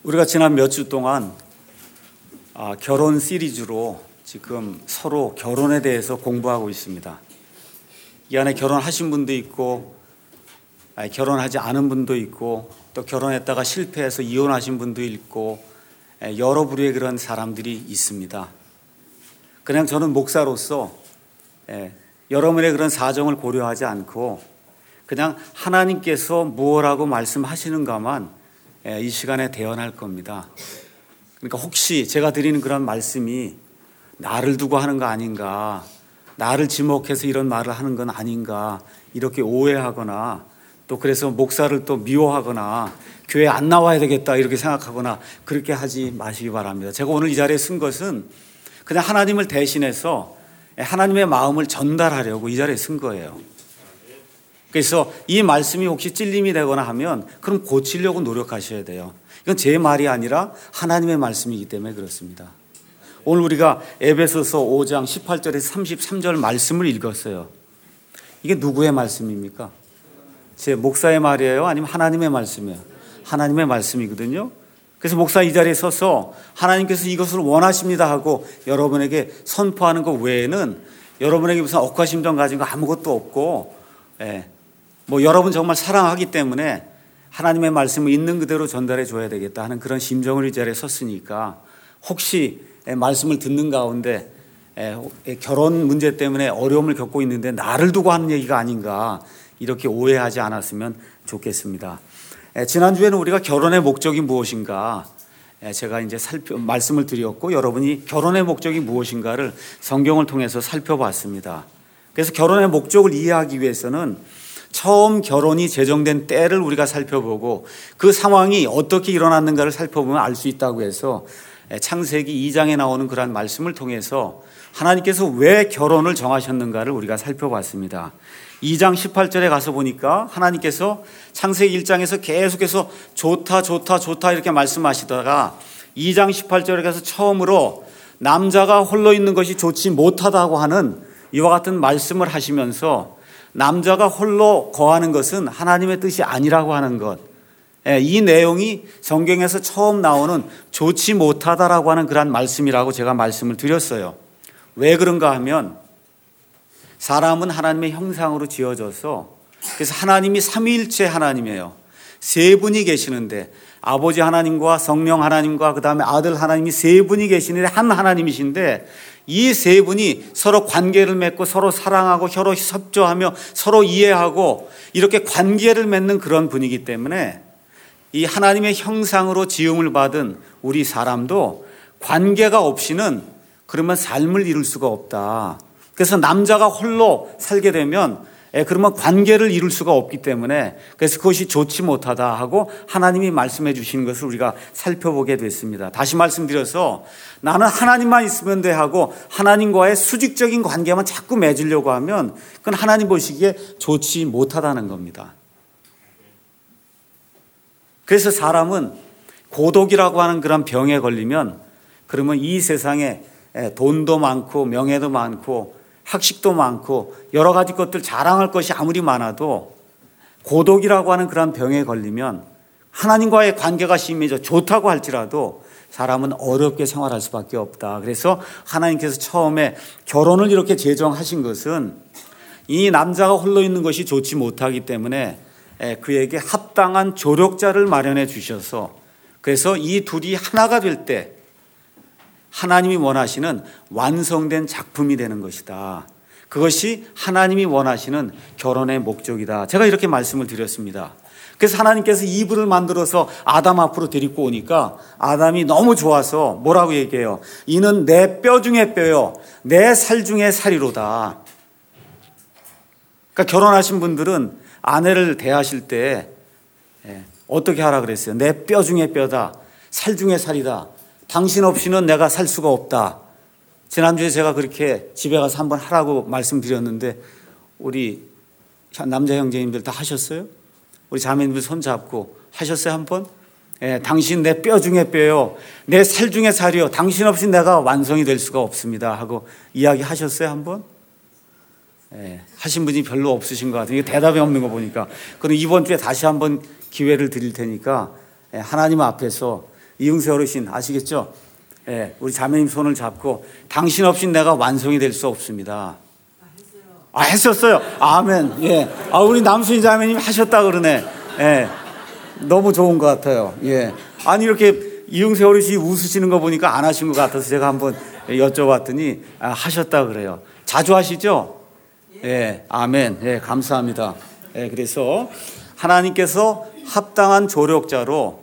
우리가 지난 몇 주 동안 결혼 시리즈로 지금 서로 결혼에 대해서 공부하고 있습니다. 이 안에 결혼하신 분도 있고 결혼하지 않은 분도 있고 또 결혼했다가 실패해서 이혼하신 분도 있고 여러 부류의 그런 사람들이 있습니다. 그냥 저는 목사로서 여러분의 그런 사정을 고려하지 않고 그냥 하나님께서 무엇라고 말씀하시는가만 이 시간에 대언할 겁니다. 그러니까 혹시 제가 드리는 그런 말씀이 나를 두고 하는 거 아닌가, 나를 지목해서 이런 말을 하는 건 아닌가 이렇게 오해하거나 또 그래서 목사를 또 미워하거나 교회 안 나와야 되겠다 이렇게 생각하거나 그렇게 하지 마시기 바랍니다. 제가 오늘 이 자리에 쓴 것은 그냥 하나님을 대신해서 하나님의 마음을 전달하려고 이 자리에 쓴 거예요. 그래서 이 말씀이 혹시 찔림이 되거나 하면 그럼 고치려고 노력하셔야 돼요. 이건 제 말이 아니라 하나님의 말씀이기 때문에 그렇습니다. 오늘 우리가 에베소서 5장 18절에서 33절 말씀을 읽었어요. 이게 누구의 말씀입니까? 제 목사의 말이에요? 아니면 하나님의 말씀이에요? 하나님의 말씀이거든요. 그래서 목사 이 자리에 서서 하나님께서 이것을 원하십니다 하고 여러분에게 선포하는 것 외에는 여러분에게 무슨 억하심정 가진 거 아무것도 없고 여러분 정말 사랑하기 때문에 하나님의 말씀을 있는 그대로 전달해 줘야 되겠다 하는 그런 심정을 이 자리에 섰으니까 혹시 말씀을 듣는 가운데 결혼 문제 때문에 어려움을 겪고 있는데 나를 두고 하는 얘기가 아닌가 이렇게 오해하지 않았으면 좋겠습니다. 지난주에는 우리가 결혼의 목적이 무엇인가 제가 이제 말씀을 드렸고 여러분이 결혼의 목적이 무엇인가를 성경을 통해서 살펴봤습니다. 그래서 결혼의 목적을 이해하기 위해서는 처음 결혼이 제정된 때를 우리가 살펴보고 그 상황이 어떻게 일어났는가를 살펴보면 알 수 있다고 해서 창세기 2장에 나오는 그러한 말씀을 통해서 하나님께서 왜 결혼을 정하셨는가를 우리가 살펴봤습니다. 2장 18절에 가서 보니까 하나님께서 창세기 1장에서 계속해서 좋다 좋다 좋다 이렇게 말씀하시다가 2장 18절에 가서 처음으로 남자가 홀로 있는 것이 좋지 못하다고 하는 이와 같은 말씀을 하시면서 남자가 홀로 거하는 것은 하나님의 뜻이 아니라고 하는 것, 이 내용이 성경에서 처음 나오는 좋지 못하다라고 하는 그런 말씀이라고 제가 말씀을 드렸어요. 왜 그런가 하면 사람은 하나님의 형상으로 지어져서 그래서 하나님이 삼위일체 하나님이에요. 세 분이 계시는데 아버지 하나님과 성령 하나님과 그 다음에 아들 하나님이 세 분이 계시는데 한 하나님이신데 이 세 분이 서로 관계를 맺고 서로 사랑하고 서로 협조하며 서로 이해하고 이렇게 관계를 맺는 그런 분이기 때문에 이 하나님의 형상으로 지음을 받은 우리 사람도 관계가 없이는 그러면 삶을 이룰 수가 없다. 그래서 남자가 홀로 살게 되면 그러면 관계를 이룰 수가 없기 때문에 그래서 그것이 좋지 못하다 하고 하나님이 말씀해 주시는 것을 우리가 살펴보게 됐습니다. 다시 말씀드려서 나는 하나님만 있으면 돼 하고 하나님과의 수직적인 관계만 자꾸 맺으려고 하면 그건 하나님 보시기에 좋지 못하다는 겁니다. 그래서 사람은 고독이라고 하는 그런 병에 걸리면 그러면 이 세상에 돈도 많고 명예도 많고 학식도 많고 여러 가지 것들 자랑할 것이 아무리 많아도 고독이라고 하는 그런 병에 걸리면 하나님과의 관계가 심해져 좋다고 할지라도 사람은 어렵게 생활할 수밖에 없다. 그래서 하나님께서 처음에 결혼을 이렇게 제정하신 것은 이 남자가 홀로 있는 것이 좋지 못하기 때문에 그에게 합당한 조력자를 마련해 주셔서 그래서 이 둘이 하나가 될 때 하나님이 원하시는 완성된 작품이 되는 것이다. 그것이 하나님이 원하시는 결혼의 목적이다. 제가 이렇게 말씀을 드렸습니다. 그래서 하나님께서 이브를 만들어서 아담 앞으로 데리고 오니까 아담이 너무 좋아서 뭐라고 얘기해요? 이는 내 뼈 중에 뼈요 내 살 중에 살이로다. 그러니까 결혼하신 분들은 아내를 대하실 때 어떻게 하라 그랬어요? 내 뼈 중에 뼈다. 살 중에 살이다. 당신 없이는 내가 살 수가 없다. 지난주에 제가 그렇게 집에 가서 한번 하라고 말씀드렸는데 우리 남자 형제님들 다 하셨어요? 우리 자매님들 손 잡고 하셨어요 한번? 당신 내 뼈 중에 뼈요 내 살 중에 살이요 당신 없이 내가 완성이 될 수가 없습니다 하고 이야기 하셨어요 한번? 하신 분이 별로 없으신 것 같아요. 대답이 없는 거 보니까. 그럼 이번 주에 다시 한번 기회를 드릴 테니까 하나님 앞에서 이응세 어르신 아시겠죠? 예, 우리 자매님 손을 잡고 당신 없이 내가 완성이 될 수 없습니다. 했었어요. 아멘. 예. 우리 남순희 자매님 하셨다 그러네. 예. 너무 좋은 것 같아요. 예. 아니, 이렇게 이응세 어르신이 웃으시는 거 보니까 안 하신 것 같아서 제가 한번 여쭤봤더니 하셨다 그래요. 자주 하시죠? 예. 아멘. 예. 감사합니다. 예. 그래서 하나님께서 합당한 조력자로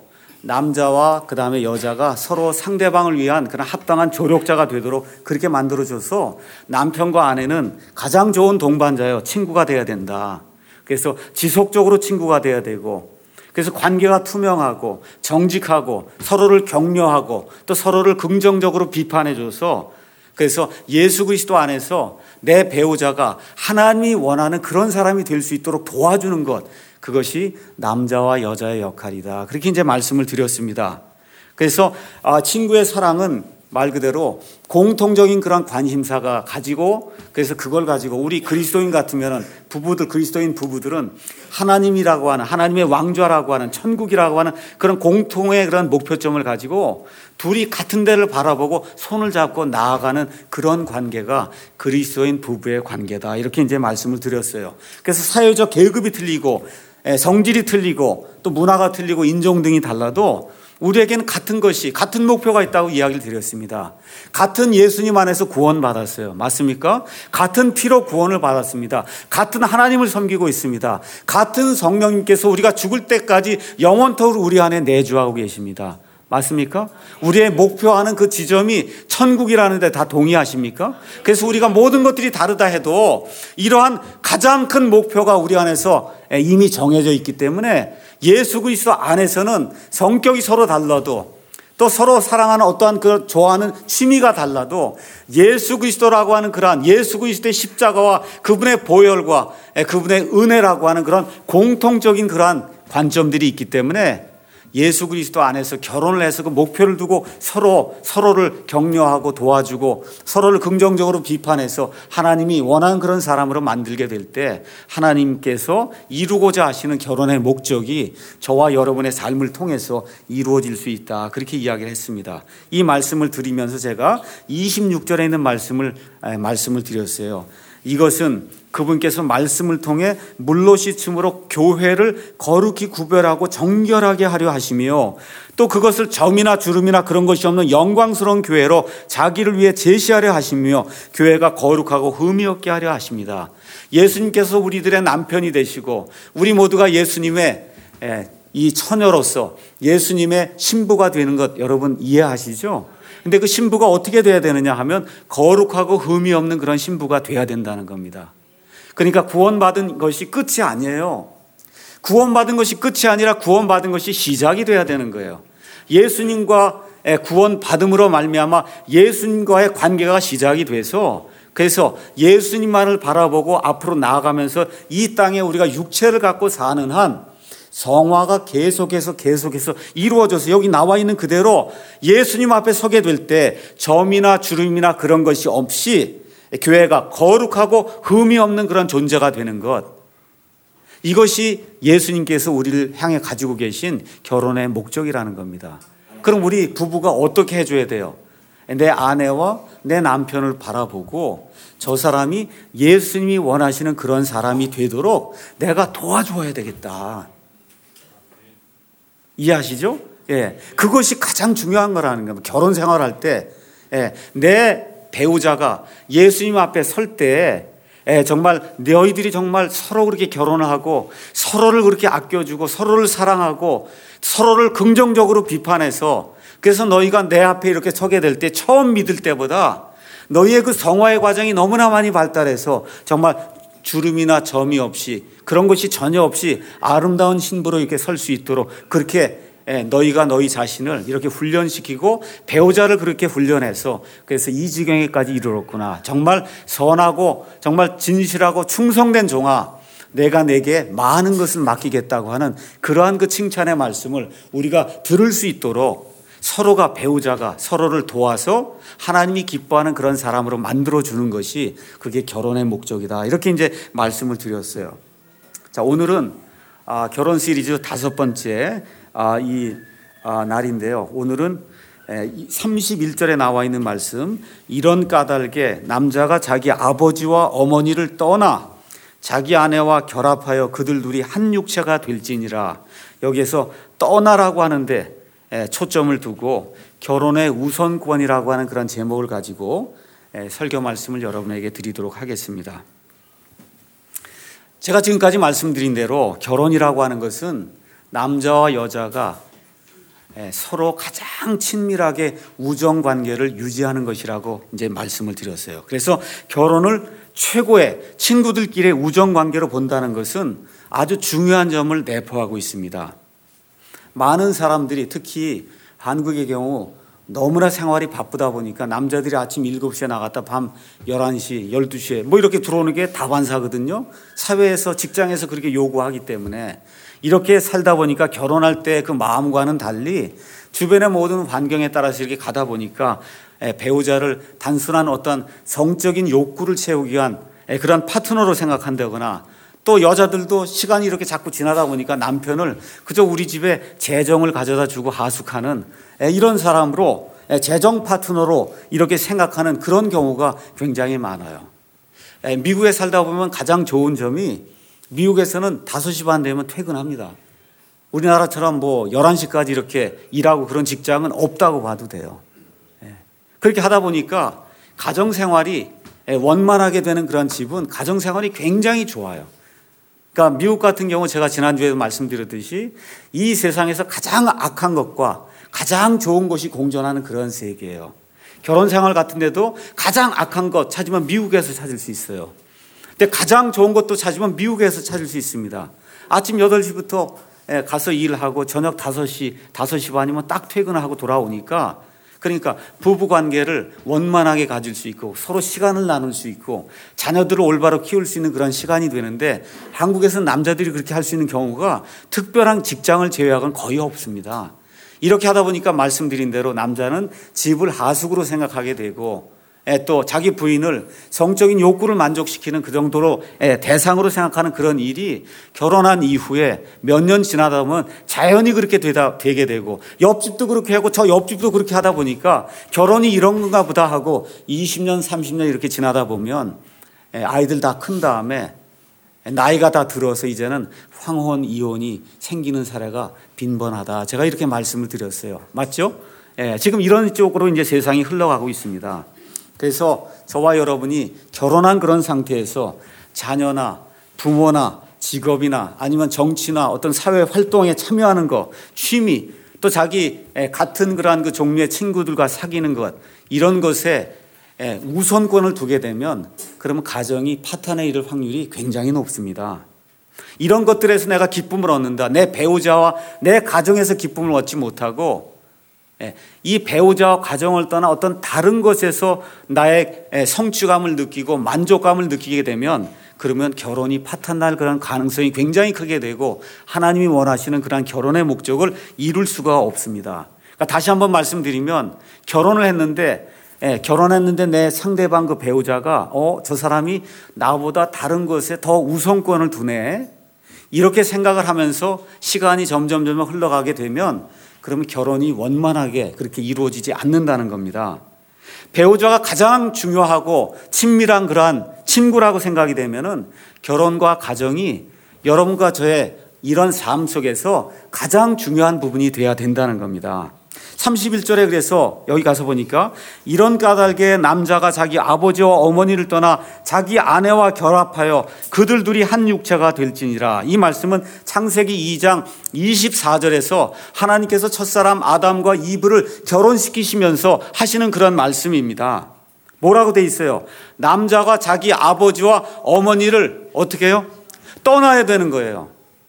남자와 그 다음에 여자가 서로 상대방을 위한 그런 합당한 조력자가 되도록 그렇게 만들어줘서 남편과 아내는 가장 좋은 동반자요, 친구가 돼야 된다. 그래서 지속적으로 친구가 돼야 되고, 그래서 관계가 투명하고 정직하고 서로를 격려하고 또 서로를 긍정적으로 비판해줘서, 그래서 예수 그리스도 안에서 내 배우자가 하나님이 원하는 그런 사람이 될 수 있도록 도와주는 것, 그것이 남자와 여자의 역할이다. 그렇게 이제 말씀을 드렸습니다. 그래서 친구의 사랑은 말 그대로 공통적인 그런 관심사가 가지고, 그래서 그걸 가지고 우리 그리스도인 같으면은 그리스도인 부부들은 하나님이라고 하는, 하나님의 왕좌라고 하는, 천국이라고 하는 그런 공통의 그런 목표점을 가지고 둘이 같은 데를 바라보고 손을 잡고 나아가는 그런 관계가 그리스도인 부부의 관계다. 이렇게 이제 말씀을 드렸어요. 그래서 사회적 계급이 틀리고 성질이 틀리고 또 문화가 틀리고 인종 등이 달라도 우리에게는 같은 것이, 같은 목표가 있다고 이야기를 드렸습니다. 같은 예수님 안에서 구원받았어요. 맞습니까? 같은 피로 구원을 받았습니다. 같은 하나님을 섬기고 있습니다. 같은 성령님께서 우리가 죽을 때까지 영원토록 우리 안에 내주하고 계십니다. 맞습니까? 우리의 목표하는 그 지점이 천국이라는 데 다 동의하십니까? 그래서 우리가 모든 것들이 다르다 해도 이러한 가장 큰 목표가 우리 안에서 이미 정해져 있기 때문에 예수 그리스도 안에서는 성격이 서로 달라도 또 서로 사랑하는 어떠한 그 좋아하는 취미가 달라도 예수 그리스도라고 하는 그러한 예수 그리스도의 십자가와 그분의 보혈과 그분의 은혜라고 하는 그런 공통적인 그러한 관점들이 있기 때문에 예수 그리스도 안에서 결혼을 해서 그 목표를 두고 서로를 격려하고 도와주고 서로를 긍정적으로 비판해서 하나님이 원하는 그런 사람으로 만들게 될 때 하나님께서 이루고자 하시는 결혼의 목적이 저와 여러분의 삶을 통해서 이루어질 수 있다. 그렇게 이야기를 했습니다. 이 말씀을 드리면서 제가 26절에 있는 말씀을 드렸어요. 이것은 그분께서 말씀을 통해 물로 씻음으로 교회를 거룩히 구별하고 정결하게 하려 하시며 또 그것을 점이나 주름이나 그런 것이 없는 영광스러운 교회로 자기를 위해 제시하려 하시며 교회가 거룩하고 흠이 없게 하려 하십니다. 예수님께서 우리들의 남편이 되시고 우리 모두가 예수님의 이 처녀로서 예수님의 신부가 되는 것 여러분 이해하시죠? 근데 그 신부가 어떻게 돼야 되느냐 하면 거룩하고 흠이 없는 그런 신부가 돼야 된다는 겁니다. 그러니까 구원받은 것이 끝이 아니에요. 구원받은 것이 끝이 아니라 구원받은 것이 시작이 돼야 되는 거예요. 예수님과 구원받음으로 말미암아 예수님과의 관계가 시작이 돼서, 그래서 예수님만을 바라보고 앞으로 나아가면서 이 땅에 우리가 육체를 갖고 사는 한 성화가 계속해서 이루어져서 여기 나와 있는 그대로 예수님 앞에 서게 될 때 점이나 주름이나 그런 것이 없이 교회가 거룩하고 흠이 없는 그런 존재가 되는 것, 이것이 예수님께서 우리를 향해 가지고 계신 결혼의 목적이라는 겁니다. 그럼 우리 부부가 어떻게 해줘야 돼요? 내 아내와 내 남편을 바라보고 저 사람이 예수님이 원하시는 그런 사람이 되도록 내가 도와줘야 되겠다. 이해하시죠? 예, 그것이 가장 중요한 거라는 겁니다. 결혼 생활할 때, 내 배우자가 예수님 앞에 설 때, 정말 너희들이 정말 서로 그렇게 결혼을 하고 서로를 그렇게 아껴주고 서로를 사랑하고 서로를 긍정적으로 비판해서, 그래서 너희가 내 앞에 이렇게 서게 될 때 처음 믿을 때보다 너희의 그 성화의 과정이 너무나 많이 발달해서 정말 주름이나 점이 없이 그런 것이 전혀 없이 아름다운 신부로 이렇게 설 수 있도록 그렇게 너희가 너희 자신을 이렇게 훈련시키고 배우자를 그렇게 훈련해서 그래서 이 지경에까지 이르렀구나. 정말 선하고 정말 진실하고 충성된 종아, 내가 내게 많은 것을 맡기겠다고 하는 그러한 그 칭찬의 말씀을 우리가 들을 수 있도록 서로가 배우자가 서로를 도와서 하나님이 기뻐하는 그런 사람으로 만들어주는 것이 그게 결혼의 목적이다. 이렇게 이제 말씀을 드렸어요. 자, 오늘은 결혼 시리즈 5번째 이 날인데요. 오늘은 31절에 나와 있는 말씀, 이런 까닭에 남자가 자기 아버지와 어머니를 떠나 자기 아내와 결합하여 그들 둘이 한 육체가 될지니라. 여기에서 떠나라고 하는데 초점을 두고 결혼의 우선권이라고 하는 그런 제목을 가지고 설교 말씀을 여러분에게 드리도록 하겠습니다. 제가 지금까지 말씀드린 대로 결혼이라고 하는 것은 남자와 여자가 서로 가장 친밀하게 우정 관계를 유지하는 것이라고 이제 말씀을 드렸어요. 그래서 결혼을 최고의 친구들끼리의 우정 관계로 본다는 것은 아주 중요한 점을 내포하고 있습니다. 많은 사람들이 특히 한국의 경우 너무나 생활이 바쁘다 보니까 남자들이 아침 7시에 나갔다 밤 11시, 12시에 뭐 이렇게 들어오는 게 다반사거든요. 사회에서, 직장에서 그렇게 요구하기 때문에 이렇게 살다 보니까 결혼할 때 그 마음과는 달리 주변의 모든 환경에 따라서 이렇게 가다 보니까 배우자를 단순한 어떤 성적인 욕구를 채우기 위한 그런 파트너로 생각한다거나, 또 여자들도 시간이 이렇게 자꾸 지나다 보니까 남편을 그저 우리 집에 재정을 가져다 주고 하숙하는 이런 사람으로, 재정 파트너로 이렇게 생각하는 그런 경우가 굉장히 많아요. 미국에 살다 보면 가장 좋은 점이 미국에서는 5시 반 되면 퇴근합니다. 우리나라처럼 뭐 11시까지 이렇게 일하고 그런 직장은 없다고 봐도 돼요. 그렇게 하다 보니까 가정생활이 원만하게 되는 그런 집은 가정생활이 굉장히 좋아요. 그러니까 미국 같은 경우 제가 지난주에도 말씀드렸듯이 이 세상에서 가장 악한 것과 가장 좋은 것이 공존하는 그런 세계예요. 결혼생활 같은 데도 가장 악한 것 찾으면 미국에서 찾을 수 있어요. 근데 가장 좋은 것도 찾으면 미국에서 찾을 수 있습니다. 아침 8시부터 가서 일하고 저녁 5시 반이면 딱 퇴근하고 돌아오니까, 그러니까 부부 관계를 원만하게 가질 수 있고 서로 시간을 나눌 수 있고 자녀들을 올바로 키울 수 있는 그런 시간이 되는데, 한국에서는 남자들이 그렇게 할 수 있는 경우가 특별한 직장을 제외하고는 거의 없습니다. 이렇게 하다 보니까 말씀드린 대로 남자는 집을 하숙으로 생각하게 되고, 또 자기 부인을 성적인 욕구를 만족시키는 그 정도로 대상으로 생각하는 그런 일이 결혼한 이후에 몇 년 지나다 보면 자연히 그렇게 되게 되고, 옆집도 그렇게 하고 저 옆집도 그렇게 하다 보니까 결혼이 이런 건가 보다 하고 20년 30년 이렇게 지나다 보면 아이들 다 큰 다음에 나이가 다 들어서 이제는 황혼 이혼이 생기는 사례가 빈번하다. 제가 이렇게 말씀을 드렸어요. 맞죠? 지금 이런 쪽으로 이제 세상이 흘러가고 있습니다. 그래서 저와 여러분이 결혼한 그런 상태에서 자녀나 부모나 직업이나 아니면 정치나 어떤 사회 활동에 참여하는 것, 취미, 또 자기 같은 그러한 그 종류의 친구들과 사귀는 것, 이런 것에 우선권을 두게 되면 그러면 가정이 파탄에 이를 확률이 굉장히 높습니다. 이런 것들에서 내가 기쁨을 얻는다. 내 배우자와 내 가정에서 기쁨을 얻지 못하고 이 배우자와 가정을 떠나 어떤 다른 것에서 나의 성취감을 느끼고 만족감을 느끼게 되면, 그러면 결혼이 파탄날 그런 가능성이 굉장히 크게 되고 하나님이 원하시는 그런 결혼의 목적을 이룰 수가 없습니다. 그러니까 다시 한번 말씀드리면, 결혼했는데 내 상대방 그 배우자가 저 사람이 나보다 다른 것에 더 우선권을 두네, 이렇게 생각을 하면서 시간이 점점 흘러가게 되면 그러면 결혼이 원만하게 그렇게 이루어지지 않는다는 겁니다. 배우자가 가장 중요하고 친밀한 그러한 친구라고 생각이 되면은 결혼과 가정이 여러분과 저의 이런 삶 속에서 가장 중요한 부분이 돼야 된다는 겁니다. 31절에 그래서 여기 가서 보니까 이런 까닭에 남자가 자기 아버지와 어머니를 떠나 자기 아내와 결합하여 그들 둘이 한 육체가 될지니라. 이 말씀은 창세기 2장 24절에서 하나님께서 첫사람 아담과 이브를 결혼시키시면서 하시는 그런 말씀입니다. 뭐라고 돼 있어요? 남자가 자기 아버지와 어머니를 어떻게 해요? 떠나야 되는 거예요.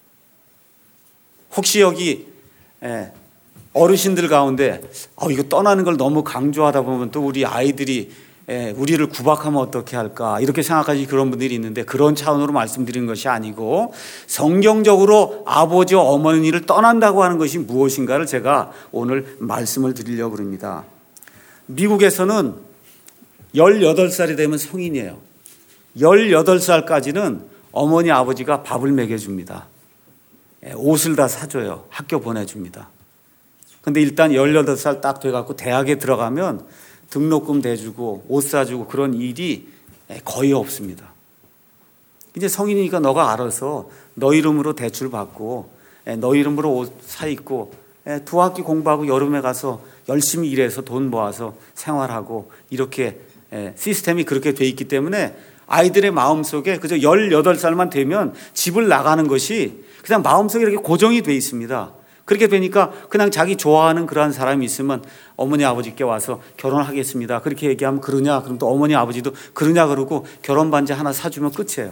혹시 여기 어르신들 가운데 이거 떠나는 걸 너무 강조하다 보면 또 우리 아이들이 우리를 구박하면 어떻게 할까 이렇게 생각하시는 그런 분들이 있는데, 그런 차원으로 말씀드리는 것이 아니고 성경적으로 아버지와 어머니를 떠난다고 하는 것이 무엇인가를 제가 오늘 말씀을 드리려고 합니다. 미국에서는 18살이 되면 성인이에요. 18살까지는 어머니 아버지가 밥을 먹여줍니다. 옷을 다 사줘요. 학교 보내줍니다. 근데 일단 18살 딱 돼갖고 대학에 들어가면 등록금 대주고 옷 사주고 그런 일이 거의 없습니다. 이제 성인이니까 너가 알아서 너 이름으로 대출 받고 너 이름으로 옷 사 입고 2학기 공부하고 여름에 가서 열심히 일해서 돈 모아서 생활하고 이렇게 시스템이 그렇게 돼 있기 때문에 아이들의 마음속에 그저 18살만 되면 집을 나가는 것이 그냥 마음속에 이렇게 고정이 돼 있습니다. 그렇게 되니까 그냥 자기 좋아하는 그러한 사람이 있으면 어머니 아버지께 와서 결혼하겠습니다. 그렇게 얘기하면 그러냐? 그럼 또 어머니 아버지도 그러냐 그러고 결혼 반지 하나 사주면 끝이에요.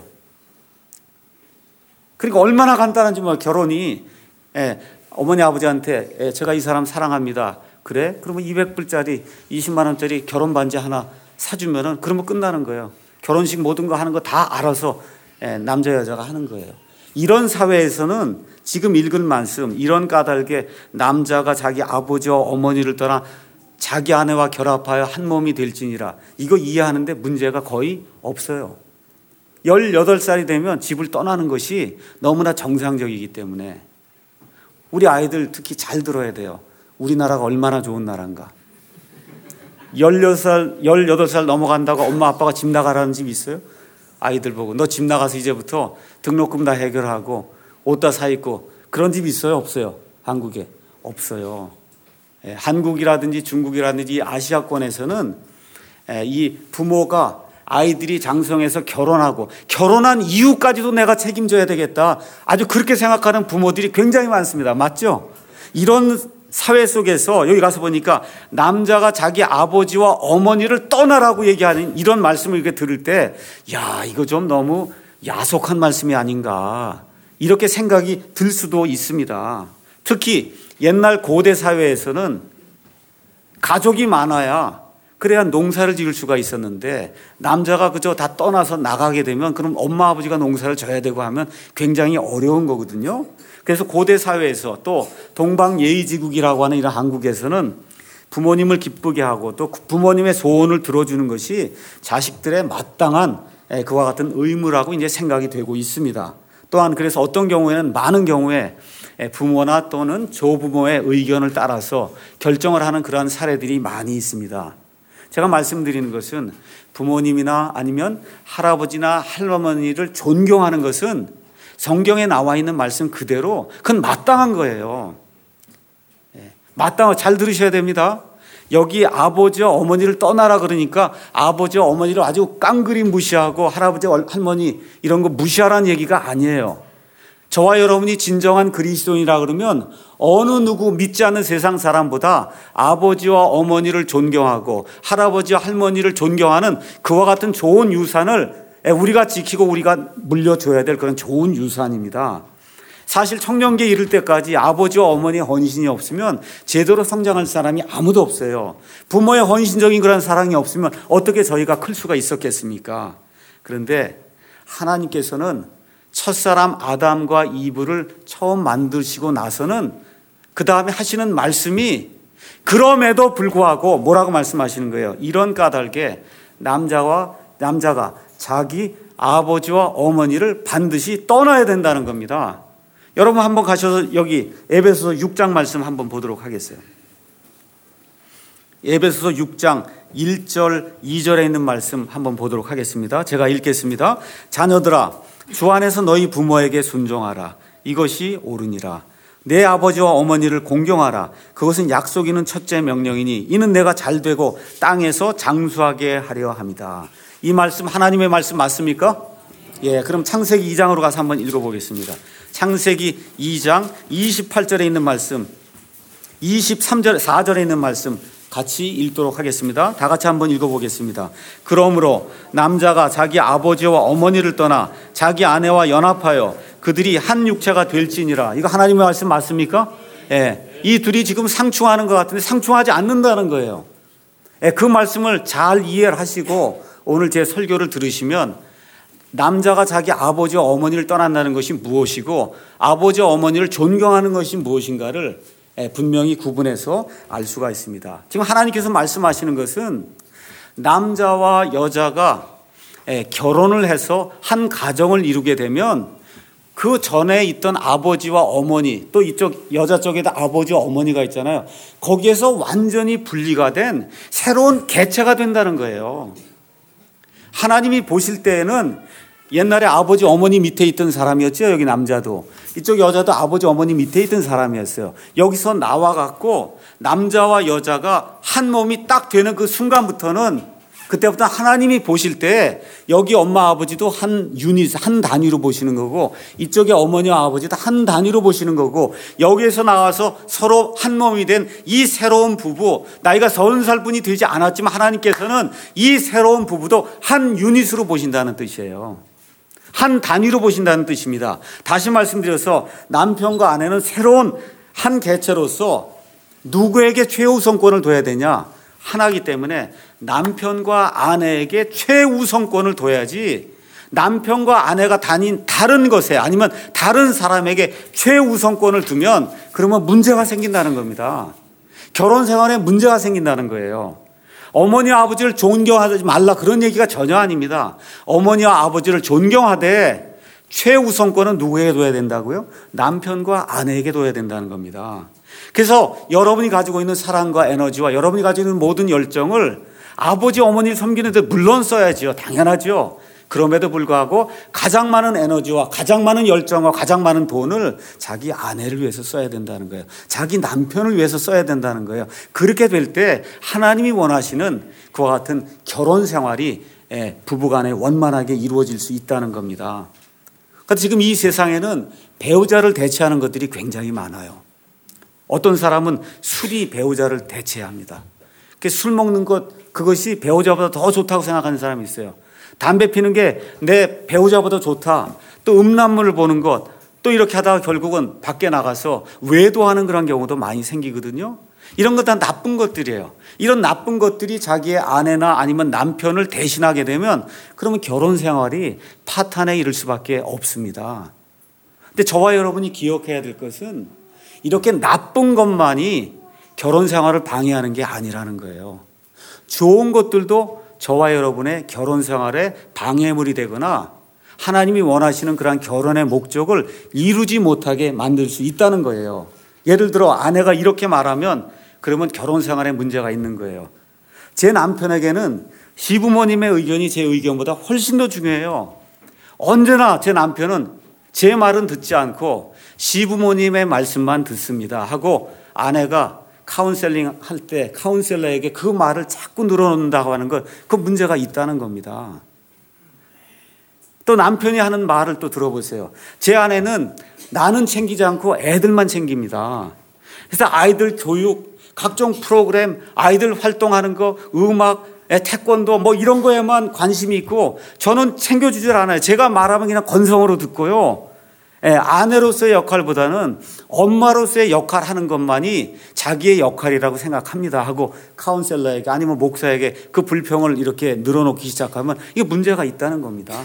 그러니까 얼마나 간단한지 뭐 결혼이 어머니 아버지한테 제가 이 사람 사랑합니다. 그래? 그러면 200불짜리 20만 원짜리 결혼 반지 하나 사주면은 그러면 끝나는 거예요. 결혼식 모든 거 하는 거 다 알아서 남자 여자가 하는 거예요. 이런 사회에서는 지금 읽은 말씀 이런 까닭에 남자가 자기 아버지와 어머니를 떠나 자기 아내와 결합하여 한 몸이 될지니라 이거 이해하는데 문제가 거의 없어요. 18살이 되면 집을 떠나는 것이 너무나 정상적이기 때문에 우리 아이들 특히 잘 들어야 돼요. 우리나라가 얼마나 좋은 나라인가. 18살 넘어간다고 엄마 아빠가 집 나가라는 집 있어요? 아이들 보고 너 집 나가서 이제부터 등록금 다 해결하고 옷 다 사 입고 그런 집 있어요? 없어요? 한국에? 없어요. 한국이라든지 중국이라든지 아시아권에서는 이 부모가 아이들이 장성해서 결혼하고 결혼한 이후까지도 내가 책임져야 되겠다. 아주 그렇게 생각하는 부모들이 굉장히 많습니다. 맞죠? 이런 사회 속에서 여기 가서 보니까 남자가 자기 아버지와 어머니를 떠나라고 얘기하는 이런 말씀을 이렇게 들을 때 야, 이거 좀 너무 야속한 말씀이 아닌가 이렇게 생각이 들 수도 있습니다. 특히 옛날 고대 사회에서는 가족이 많아야 그래야 농사를 지을 수가 있었는데 남자가 그저 다 떠나서 나가게 되면 그럼 엄마 아버지가 농사를 져야 되고 하면 굉장히 어려운 거거든요. 그래서 고대 사회에서 또 동방예의지국이라고 하는 이런 한국에서는 부모님을 기쁘게 하고 또 부모님의 소원을 들어주는 것이 자식들의 마땅한 그와 같은 의무라고 이제 생각이 되고 있습니다. 또한 그래서 어떤 경우에는 많은 경우에 부모나 또는 조부모의 의견을 따라서 결정을 하는 그러한 사례들이 많이 있습니다. 제가 말씀드리는 것은 부모님이나 아니면 할아버지나 할머니를 존경하는 것은 성경에 나와 있는 말씀 그대로 그건 마땅한 거예요. 마땅한 잘 들으셔야 됩니다. 여기 아버지와 어머니를 떠나라 그러니까 아버지와 어머니를 아주 깡그리 무시하고 할아버지 할머니 이런 거 무시하라는 얘기가 아니에요. 저와 여러분이 진정한 그리스도인이라 그러면 어느 누구 믿지 않는 세상 사람보다 아버지와 어머니를 존경하고 할아버지와 할머니를 존경하는 그와 같은 좋은 유산을 우리가 지키고 우리가 물려줘야 될 그런 좋은 유산입니다. 사실 청년기에 이를 때까지 아버지와 어머니의 헌신이 없으면 제대로 성장할 사람이 아무도 없어요. 부모의 헌신적인 그런 사랑이 없으면 어떻게 저희가 클 수가 있었겠습니까? 그런데 하나님께서는 첫사람 아담과 이브를 처음 만드시고 나서는 그 다음에 하시는 말씀이 그럼에도 불구하고 뭐라고 말씀하시는 거예요? 이런 까닭에 남자가 자기 아버지와 어머니를 반드시 떠나야 된다는 겁니다. 여러분 한번 가셔서 여기 에베소서 6장 말씀 한번 보도록 하겠어요. 에베소서 6장 1절 2절에 있는 말씀 한번 보도록 하겠습니다. 제가 읽겠습니다. 자녀들아 주 안에서 너희 부모에게 순종하라. 이것이 옳으니라. 내 아버지와 어머니를 공경하라. 그것은 약속 있는 첫째 명령이니 이는 내가 잘되고 땅에서 장수하게 하려 함이다. 이 말씀 하나님의 말씀 맞습니까? 예, 그럼 창세기 2장으로 가서 한번 읽어보겠습니다. 창세기 2장 28절에 있는 말씀 23절 4절에 있는 말씀 같이 읽도록 하겠습니다. 다 같이 한번 읽어보겠습니다. 그러므로 남자가 자기 아버지와 어머니를 떠나 자기 아내와 연합하여 그들이 한 육체가 될지니라. 이거 하나님의 말씀 맞습니까? 예, 이 둘이 지금 상충하는 것 같은데 상충하지 않는다는 거예요. 예, 그 말씀을 잘 이해를 하시고 오늘 제 설교를 들으시면 남자가 자기 아버지와 어머니를 떠난다는 것이 무엇이고 아버지와 어머니를 존경하는 것이 무엇인가를 분명히 구분해서 알 수가 있습니다. 지금 하나님께서 말씀하시는 것은 남자와 여자가 결혼을 해서 한 가정을 이루게 되면 그 전에 있던 아버지와 어머니, 또 이쪽 여자 쪽에도 아버지와 어머니가 있잖아요. 거기에서 완전히 분리가 된 새로운 개체가 된다는 거예요. 하나님이 보실 때에는 옛날에 아버지 어머니 밑에 있던 사람이었죠. 여기 남자도, 이쪽 여자도 아버지 어머니 밑에 있던 사람이었어요. 여기서 나와갖고 남자와 여자가 한 몸이 딱 되는 그 순간부터는, 그때부터 하나님이 보실 때 여기 엄마 아버지도 한 유닛, 한 단위로 보시는 거고, 이쪽에 어머니와 아버지도 한 단위로 보시는 거고, 여기에서 나와서 서로 한 몸이 된 이 새로운 부부, 나이가 30살 뿐이 되지 않았지만 하나님께서는 이 새로운 부부도 한 유닛으로 보신다는 뜻이에요. 한 단위로 보신다는 뜻입니다. 다시 말씀드려서 남편과 아내는 새로운 한 개체로서 누구에게 최우선권을 둬야 되냐? 하나이기 때문에 남편과 아내에게 최우선권을 둬야지, 남편과 아내가 다닌 다른 것에 아니면 다른 사람에게 최우선권을 두면 그러면 문제가 생긴다는 겁니다. 결혼 생활에 문제가 생긴다는 거예요. 어머니와 아버지를 존경하지 말라, 그런 얘기가 전혀 아닙니다. 어머니와 아버지를 존경하되 최우선권은 누구에게 둬야 된다고요? 남편과 아내에게 둬야 된다는 겁니다. 그래서 여러분이 가지고 있는 사랑과 에너지와 여러분이 가지고 있는 모든 열정을 아버지 어머니를 섬기는 데 물론 써야지요. 당연하죠. 그럼에도 불구하고 가장 많은 에너지와 가장 많은 열정과 가장 많은 돈을 자기 아내를 위해서 써야 된다는 거예요. 자기 남편을 위해서 써야 된다는 거예요. 그렇게 될 때 하나님이 원하시는 그와 같은 결혼 생활이 부부간에 원만하게 이루어질 수 있다는 겁니다. 그러니까 지금 이 세상에는 배우자를 대체하는 것들이 굉장히 많아요. 어떤 사람은 술이 배우자를 대체합니다. 술 먹는 것, 그것이 배우자보다 더 좋다고 생각하는 사람이 있어요. 담배 피는 게 내 배우자보다 좋다. 또 음란물을 보는 것, 또 이렇게 하다가 결국은 밖에 나가서 외도하는 그런 경우도 많이 생기거든요. 이런 것 다 나쁜 것들이에요. 이런 나쁜 것들이 자기의 아내나 아니면 남편을 대신하게 되면 그러면 결혼 생활이 파탄에 이를 수밖에 없습니다. 근데 저와 여러분이 기억해야 될 것은 이렇게 나쁜 것만이 결혼 생활을 방해하는 게 아니라는 거예요. 좋은 것들도 저와 여러분의 결혼 생활에 방해물이 되거나 하나님이 원하시는 그러한 결혼의 목적을 이루지 못하게 만들 수 있다는 거예요. 예를 들어 아내가 이렇게 말하면 그러면 결혼 생활에 문제가 있는 거예요. 제 남편에게는 시부모님의 의견이 제 의견보다 훨씬 더 중요해요. 언제나 제 남편은 제 말은 듣지 않고 시부모님의 말씀만 듣습니다 하고, 아내가 카운셀링 할 때 카운셀러에게 그 말을 자꾸 늘어놓는다고 하는 것, 그 문제가 있다는 겁니다. 또 남편이 하는 말을 또 들어보세요. 제 아내는 나는 챙기지 않고 애들만 챙깁니다. 그래서 아이들 교육, 각종 프로그램, 아이들 활동하는 거, 음악, 태권도 뭐 이런 거에만 관심이 있고 저는 챙겨주질 않아요. 제가 말하면 그냥 건성으로 듣고요. 아내로서의 역할보다는 엄마로서의 역할 하는 것만이 자기의 역할이라고 생각합니다 하고 카운셀러에게 아니면 목사에게 그 불평을 이렇게 늘어놓기 시작하면 이게 문제가 있다는 겁니다.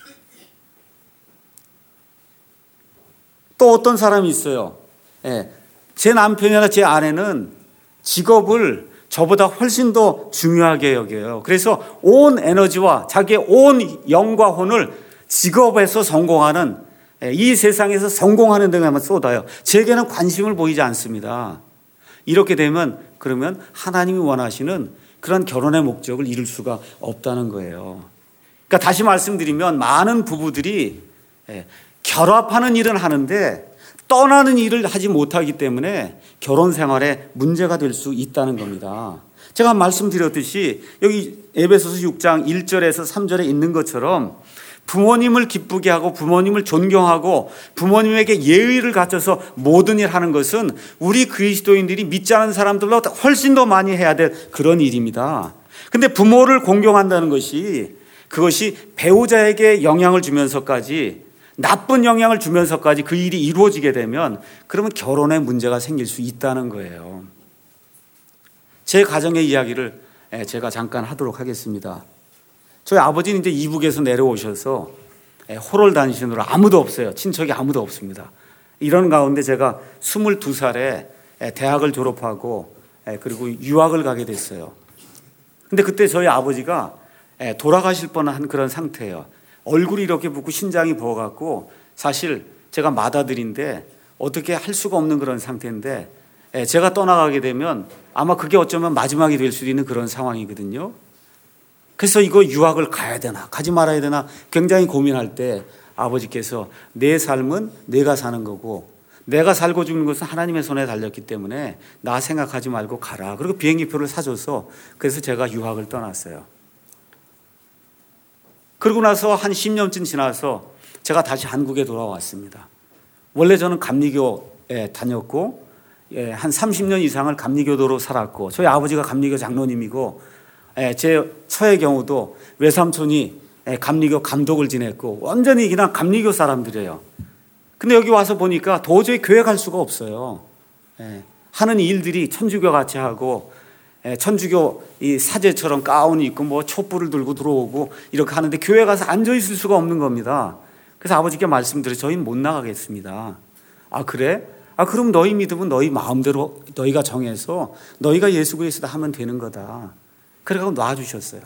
또 어떤 사람이 있어요. 제 남편이나 제 아내는 직업을 저보다 훨씬 더 중요하게 여겨요. 그래서 온 에너지와 자기의 온 영과 혼을 직업에서 성공하는, 이 세상에서 성공하는 데만 쏟아요. 제게는 관심을 보이지 않습니다. 이렇게 되면 그러면 하나님이 원하시는 그런 결혼의 목적을 이룰 수가 없다는 거예요. 그러니까 다시 말씀드리면 많은 부부들이 결합하는 일은 하는데 떠나는 일을 하지 못하기 때문에 결혼 생활에 문제가 될 수 있다는 겁니다. 제가 말씀드렸듯이 여기 에베소서 6장 1절에서 3절에 있는 것처럼 부모님을 기쁘게 하고 부모님을 존경하고 부모님에게 예의를 갖춰서 모든 일 하는 것은 우리 그리스도인들이 믿지 않은 사람들보다 훨씬 더 많이 해야 될 그런 일입니다. 근데 부모를 공경한다는 것이, 그것이 배우자에게 영향을 주면서까지, 나쁜 영향을 주면서까지 그 일이 이루어지게 되면 그러면 결혼에 문제가 생길 수 있다는 거예요. 제 가정의 이야기를 제가 잠깐 하도록 하겠습니다. 저희 아버지는 이제 이북에서 내려오셔서 호를 다니시느라 아무도 없어요. 친척이 아무도 없습니다. 이런 가운데 제가 22살에 대학을 졸업하고 그리고 유학을 가게 됐어요. 근데 그때 저희 아버지가 돌아가실 뻔한 그런 상태예요. 얼굴이 이렇게 붓고 신장이 부어갖고 사실 제가 맏아들인데 어떻게 할 수가 없는 그런 상태인데 제가 떠나가게 되면 아마 그게 어쩌면 마지막이 될 수도 있는 그런 상황이거든요. 그래서 이거 유학을 가야 되나 가지 말아야 되나 굉장히 고민할 때 아버지께서 내 삶은 내가 사는 거고 내가 살고 죽는 것은 하나님의 손에 달렸기 때문에 나 생각하지 말고 가라. 그리고 비행기표를 사줘서 그래서 제가 유학을 떠났어요. 그러고 나서 한 10년쯤 지나서 제가 다시 한국에 돌아왔습니다. 원래 저는 감리교에 다녔고 한 30년 이상을 감리교도로 살았고 저희 아버지가 감리교 장로님이고 제 처의 경우도 외삼촌이 감리교 감독을 지냈고 완전히 그냥 감리교 사람들이에요. 근데 여기 와서 보니까 도저히 교회 갈 수가 없어요. 하는 일들이 천주교 같이 하고 천주교 이 사제처럼 가운 입고 뭐 촛불을 들고 들어오고 이렇게 하는데 교회 가서 앉아 있을 수가 없는 겁니다. 그래서 아버지께 말씀드려 저희는 못 나가겠습니다. 아 그래? 아 그럼 너희 믿음은 너희 마음대로 너희가 정해서 너희가 예수 그리스도 하면 되는 거다. 그래서 놔주셨어요.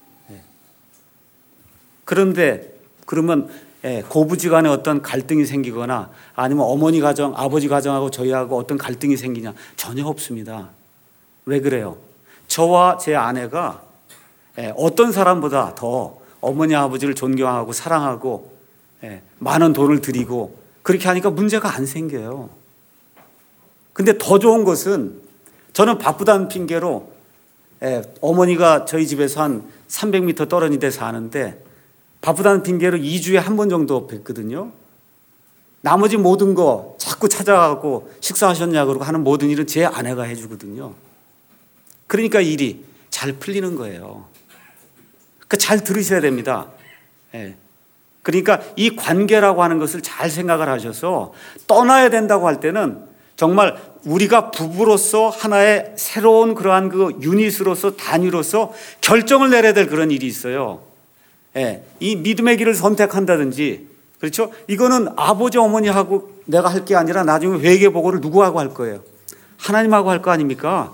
그런데 그러면 고부지간에 어떤 갈등이 생기거나 아니면 어머니 가정, 아버지 가정하고 저희하고 어떤 갈등이 생기냐? 전혀 없습니다. 왜 그래요? 저와 제 아내가 어떤 사람보다 더 어머니 아버지를 존경하고 사랑하고 많은 돈을 드리고 그렇게 하니까 문제가 안 생겨요. 근데 더 좋은 것은 저는 바쁘다는 핑계로 어머니가 저희 집에서 한 300m 떨어진 데 사는데 바쁘다는 핑계로 2주에 한 번 정도 뵙거든요. 나머지 모든 거 자꾸 찾아가고 식사하셨냐 그러고 하는 모든 일은 제 아내가 해주거든요. 그러니까 일이 잘 풀리는 거예요. 그러니까 잘 들으셔야 됩니다. 그러니까 이 관계라고 하는 것을 잘 생각을 하셔서 떠나야 된다고 할 때는 정말 우리가 부부로서 하나의 새로운 그러한 그 유닛으로서 단위로서 결정을 내려야 될 그런 일이 있어요. 이 믿음의 길을 선택한다든지 그렇죠? 이거는 아버지 어머니하고 내가 할 게 아니라 나중에 회개보고를 누구하고 할 거예요? 하나님하고 할 거 아닙니까?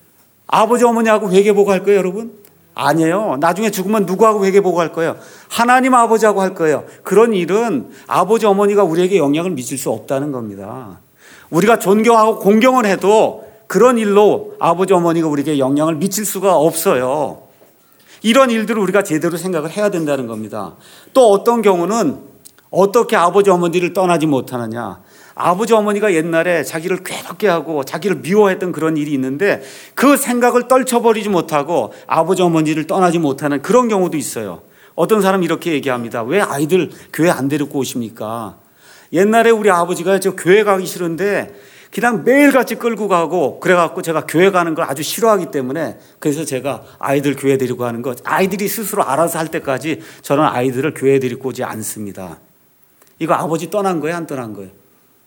아버지 어머니하고 회개보고 할 거예요 여러분? 아니에요. 나중에 죽으면 누구하고 회개보고 할 거예요? 하나님 아버지하고 할 거예요. 그런 일은 아버지 어머니가 우리에게 영향을 미칠 수 없다는 겁니다. 우리가 존경하고 공경을 해도 그런 일로 아버지 어머니가 우리에게 영향을 미칠 수가 없어요. 이런 일들을 우리가 제대로 생각을 해야 된다는 겁니다. 또 어떤 경우는 어떻게 아버지 어머니를 떠나지 못하느냐. 아버지 어머니가 옛날에 자기를 괴롭게 하고 자기를 미워했던 그런 일이 있는데 그 생각을 떨쳐버리지 못하고 아버지 어머니를 떠나지 못하는 그런 경우도 있어요. 어떤 사람이 이렇게 얘기합니다. 왜 아이들 교회 안 데리고 오십니까? 옛날에 우리 아버지가 저 교회 가기 싫은데 그냥 매일같이 끌고 가고 그래갖고 제가 교회 가는 걸 아주 싫어하기 때문에 그래서 제가 아이들 교회 데리고 가는 것 아이들이 스스로 알아서 할 때까지 저는 아이들을 교회에 데리고 오지 않습니다. 이거 아버지 떠난 거예요? 안 떠난 거예요?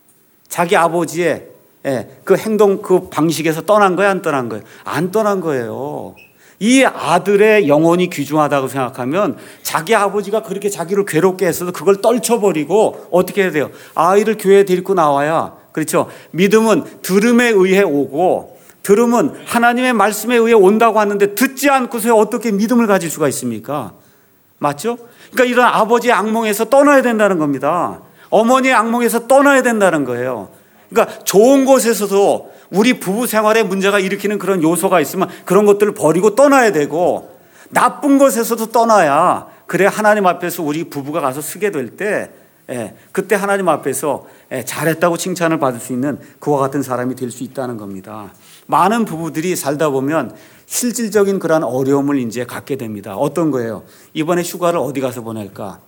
자기 아버지의 그 행동 그 방식에서 떠난 거예요? 안 떠난 거예요? 안 떠난 거예요. 이 아들의 영혼이 귀중하다고 생각하면 자기 아버지가 그렇게 자기를 괴롭게 했어도 그걸 떨쳐버리고 어떻게 해야 돼요? 아이를 교회에 데리고 나와야 그렇죠. 믿음은 들음에 의해 오고 들음은 하나님의 말씀에 의해 온다고 하는데 듣지 않고서 어떻게 믿음을 가질 수가 있습니까? 맞죠? 그러니까 이런 아버지의 악몽에서 떠나야 된다는 겁니다. 어머니의 악몽에서 떠나야 된다는 거예요. 그러니까 좋은 곳에서도 우리 부부 생활에 문제가 일으키는 그런 요소가 있으면 그런 것들을 버리고 떠나야 되고 나쁜 곳에서도 떠나야 그래 하나님 앞에서 우리 부부가 가서 서게 될 때 그때 하나님 앞에서 잘했다고 칭찬을 받을 수 있는 그와 같은 사람이 될 수 있다는 겁니다. 많은 부부들이 살다 보면 실질적인 그런 어려움을 이제 갖게 됩니다. 어떤 거예요? 이번에 휴가를 어디 가서 보낼까?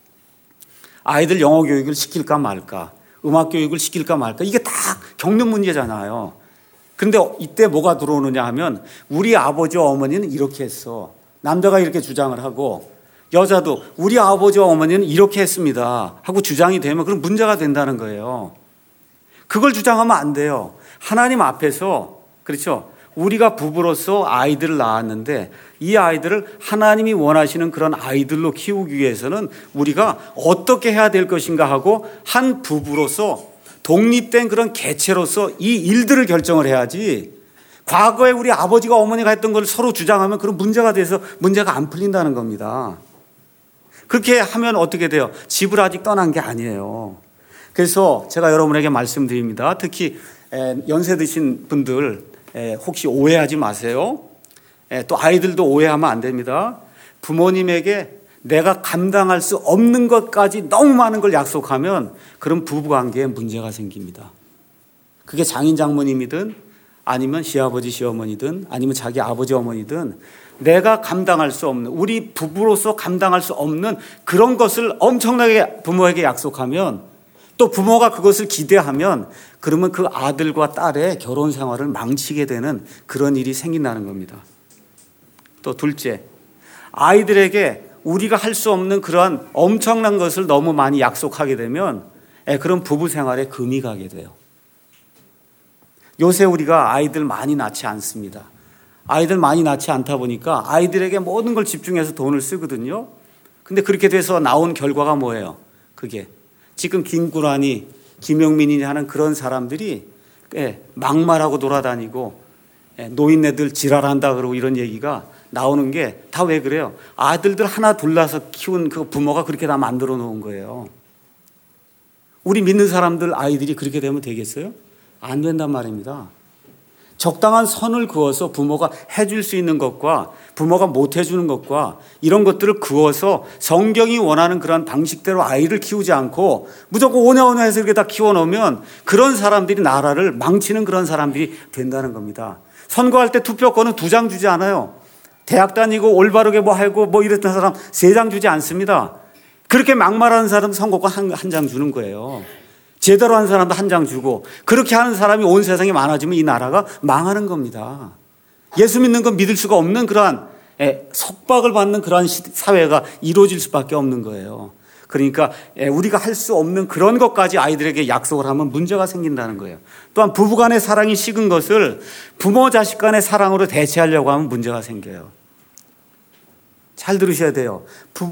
아이들 영어 교육을 시킬까 말까? 음악 교육을 시킬까 말까? 이게 다 겪는 문제잖아요. 그런데 이때 뭐가 들어오느냐 하면 우리 아버지와 어머니는 이렇게 했어. 남자가 이렇게 주장을 하고 여자도 우리 아버지와 어머니는 이렇게 했습니다 하고 주장이 되면 그럼 문제가 된다는 거예요. 그걸 주장하면 안 돼요. 하나님 앞에서 그렇죠. 우리가 부부로서 아이들을 낳았는데 이 아이들을 하나님이 원하시는 그런 아이들로 키우기 위해서는 우리가 어떻게 해야 될 것인가 하고 한 부부로서 독립된 그런 개체로서 이 일들을 결정을 해야지 과거에 우리 아버지가 어머니가 했던 걸 서로 주장하면 그런 문제가 돼서 문제가 안 풀린다는 겁니다. 그렇게 하면 어떻게 돼요? 집을 아직 떠난 게 아니에요. 그래서 제가 여러분에게 말씀드립니다. 특히 연세 드신 분들 혹시 오해하지 마세요. 또 아이들도 오해하면 안 됩니다. 부모님에게 내가 감당할 수 없는 것까지 너무 많은 걸 약속하면 그런 부부관계에 문제가 생깁니다. 그게 장인 장모님이든 아니면 시아버지 시어머니든 아니면 자기 아버지 어머니든 내가 감당할 수 없는, 우리 부부로서 감당할 수 없는 그런 것을 엄청나게 부모에게 약속하면, 또 부모가 그것을 기대하면, 그러면 그 아들과 딸의 결혼 생활을 망치게 되는 그런 일이 생긴다는 겁니다. 또 둘째, 아이들에게 우리가 할 수 없는 그러한 엄청난 것을 너무 많이 약속하게 되면 그런 부부 생활에 금이 가게 돼요. 요새 우리가 아이들 많이 낳지 않습니다. 아이들 많이 낳지 않다 보니까 아이들에게 모든 걸 집중해서 돈을 쓰거든요. 근데 그렇게 돼서 나온 결과가 뭐예요? 그게 지금 김구란이, 김용민이 하는 그런 사람들이 막말하고 돌아다니고 노인네들 지랄한다 그러고 이런 얘기가 나오는 게 다 왜 그래요? 아들들 하나 둘 낳아서 키운 그 부모가 그렇게 다 만들어 놓은 거예요. 우리 믿는 사람들 아이들이 그렇게 되면 되겠어요? 안 된단 말입니다. 적당한 선을 그어서 부모가 해줄 수 있는 것과 부모가 못 해주는 것과 이런 것들을 그어서 성경이 원하는 그런 방식대로 아이를 키우지 않고 무조건 오냐오냐 해서 이렇게 다 키워놓으면 그런 사람들이 나라를 망치는 그런 사람들이 된다는 겁니다. 선거할 때 투표권은 2장 주지 않아요. 대학 다니고 올바르게 뭐 하고 뭐 이랬던 사람 3장 주지 않습니다. 그렇게 막말하는 사람 선거권 한 장 주는 거예요. 제대로 한 사람도 1장 주고, 그렇게 하는 사람이 온 세상에 많아지면 이 나라가 망하는 겁니다. 예수 믿는 건 믿을 수가 없는 그러한 속박을 받는 그러한 사회가 이루어질 수밖에 없는 거예요. 그러니까 우리가 할 수 없는 그런 것까지 아이들에게 약속을 하면 문제가 생긴다는 거예요. 또한 부부간의 사랑이 식은 것을 부모 자식 간의 사랑으로 대체하려고 하면 문제가 생겨요. 잘 들으셔야 돼요.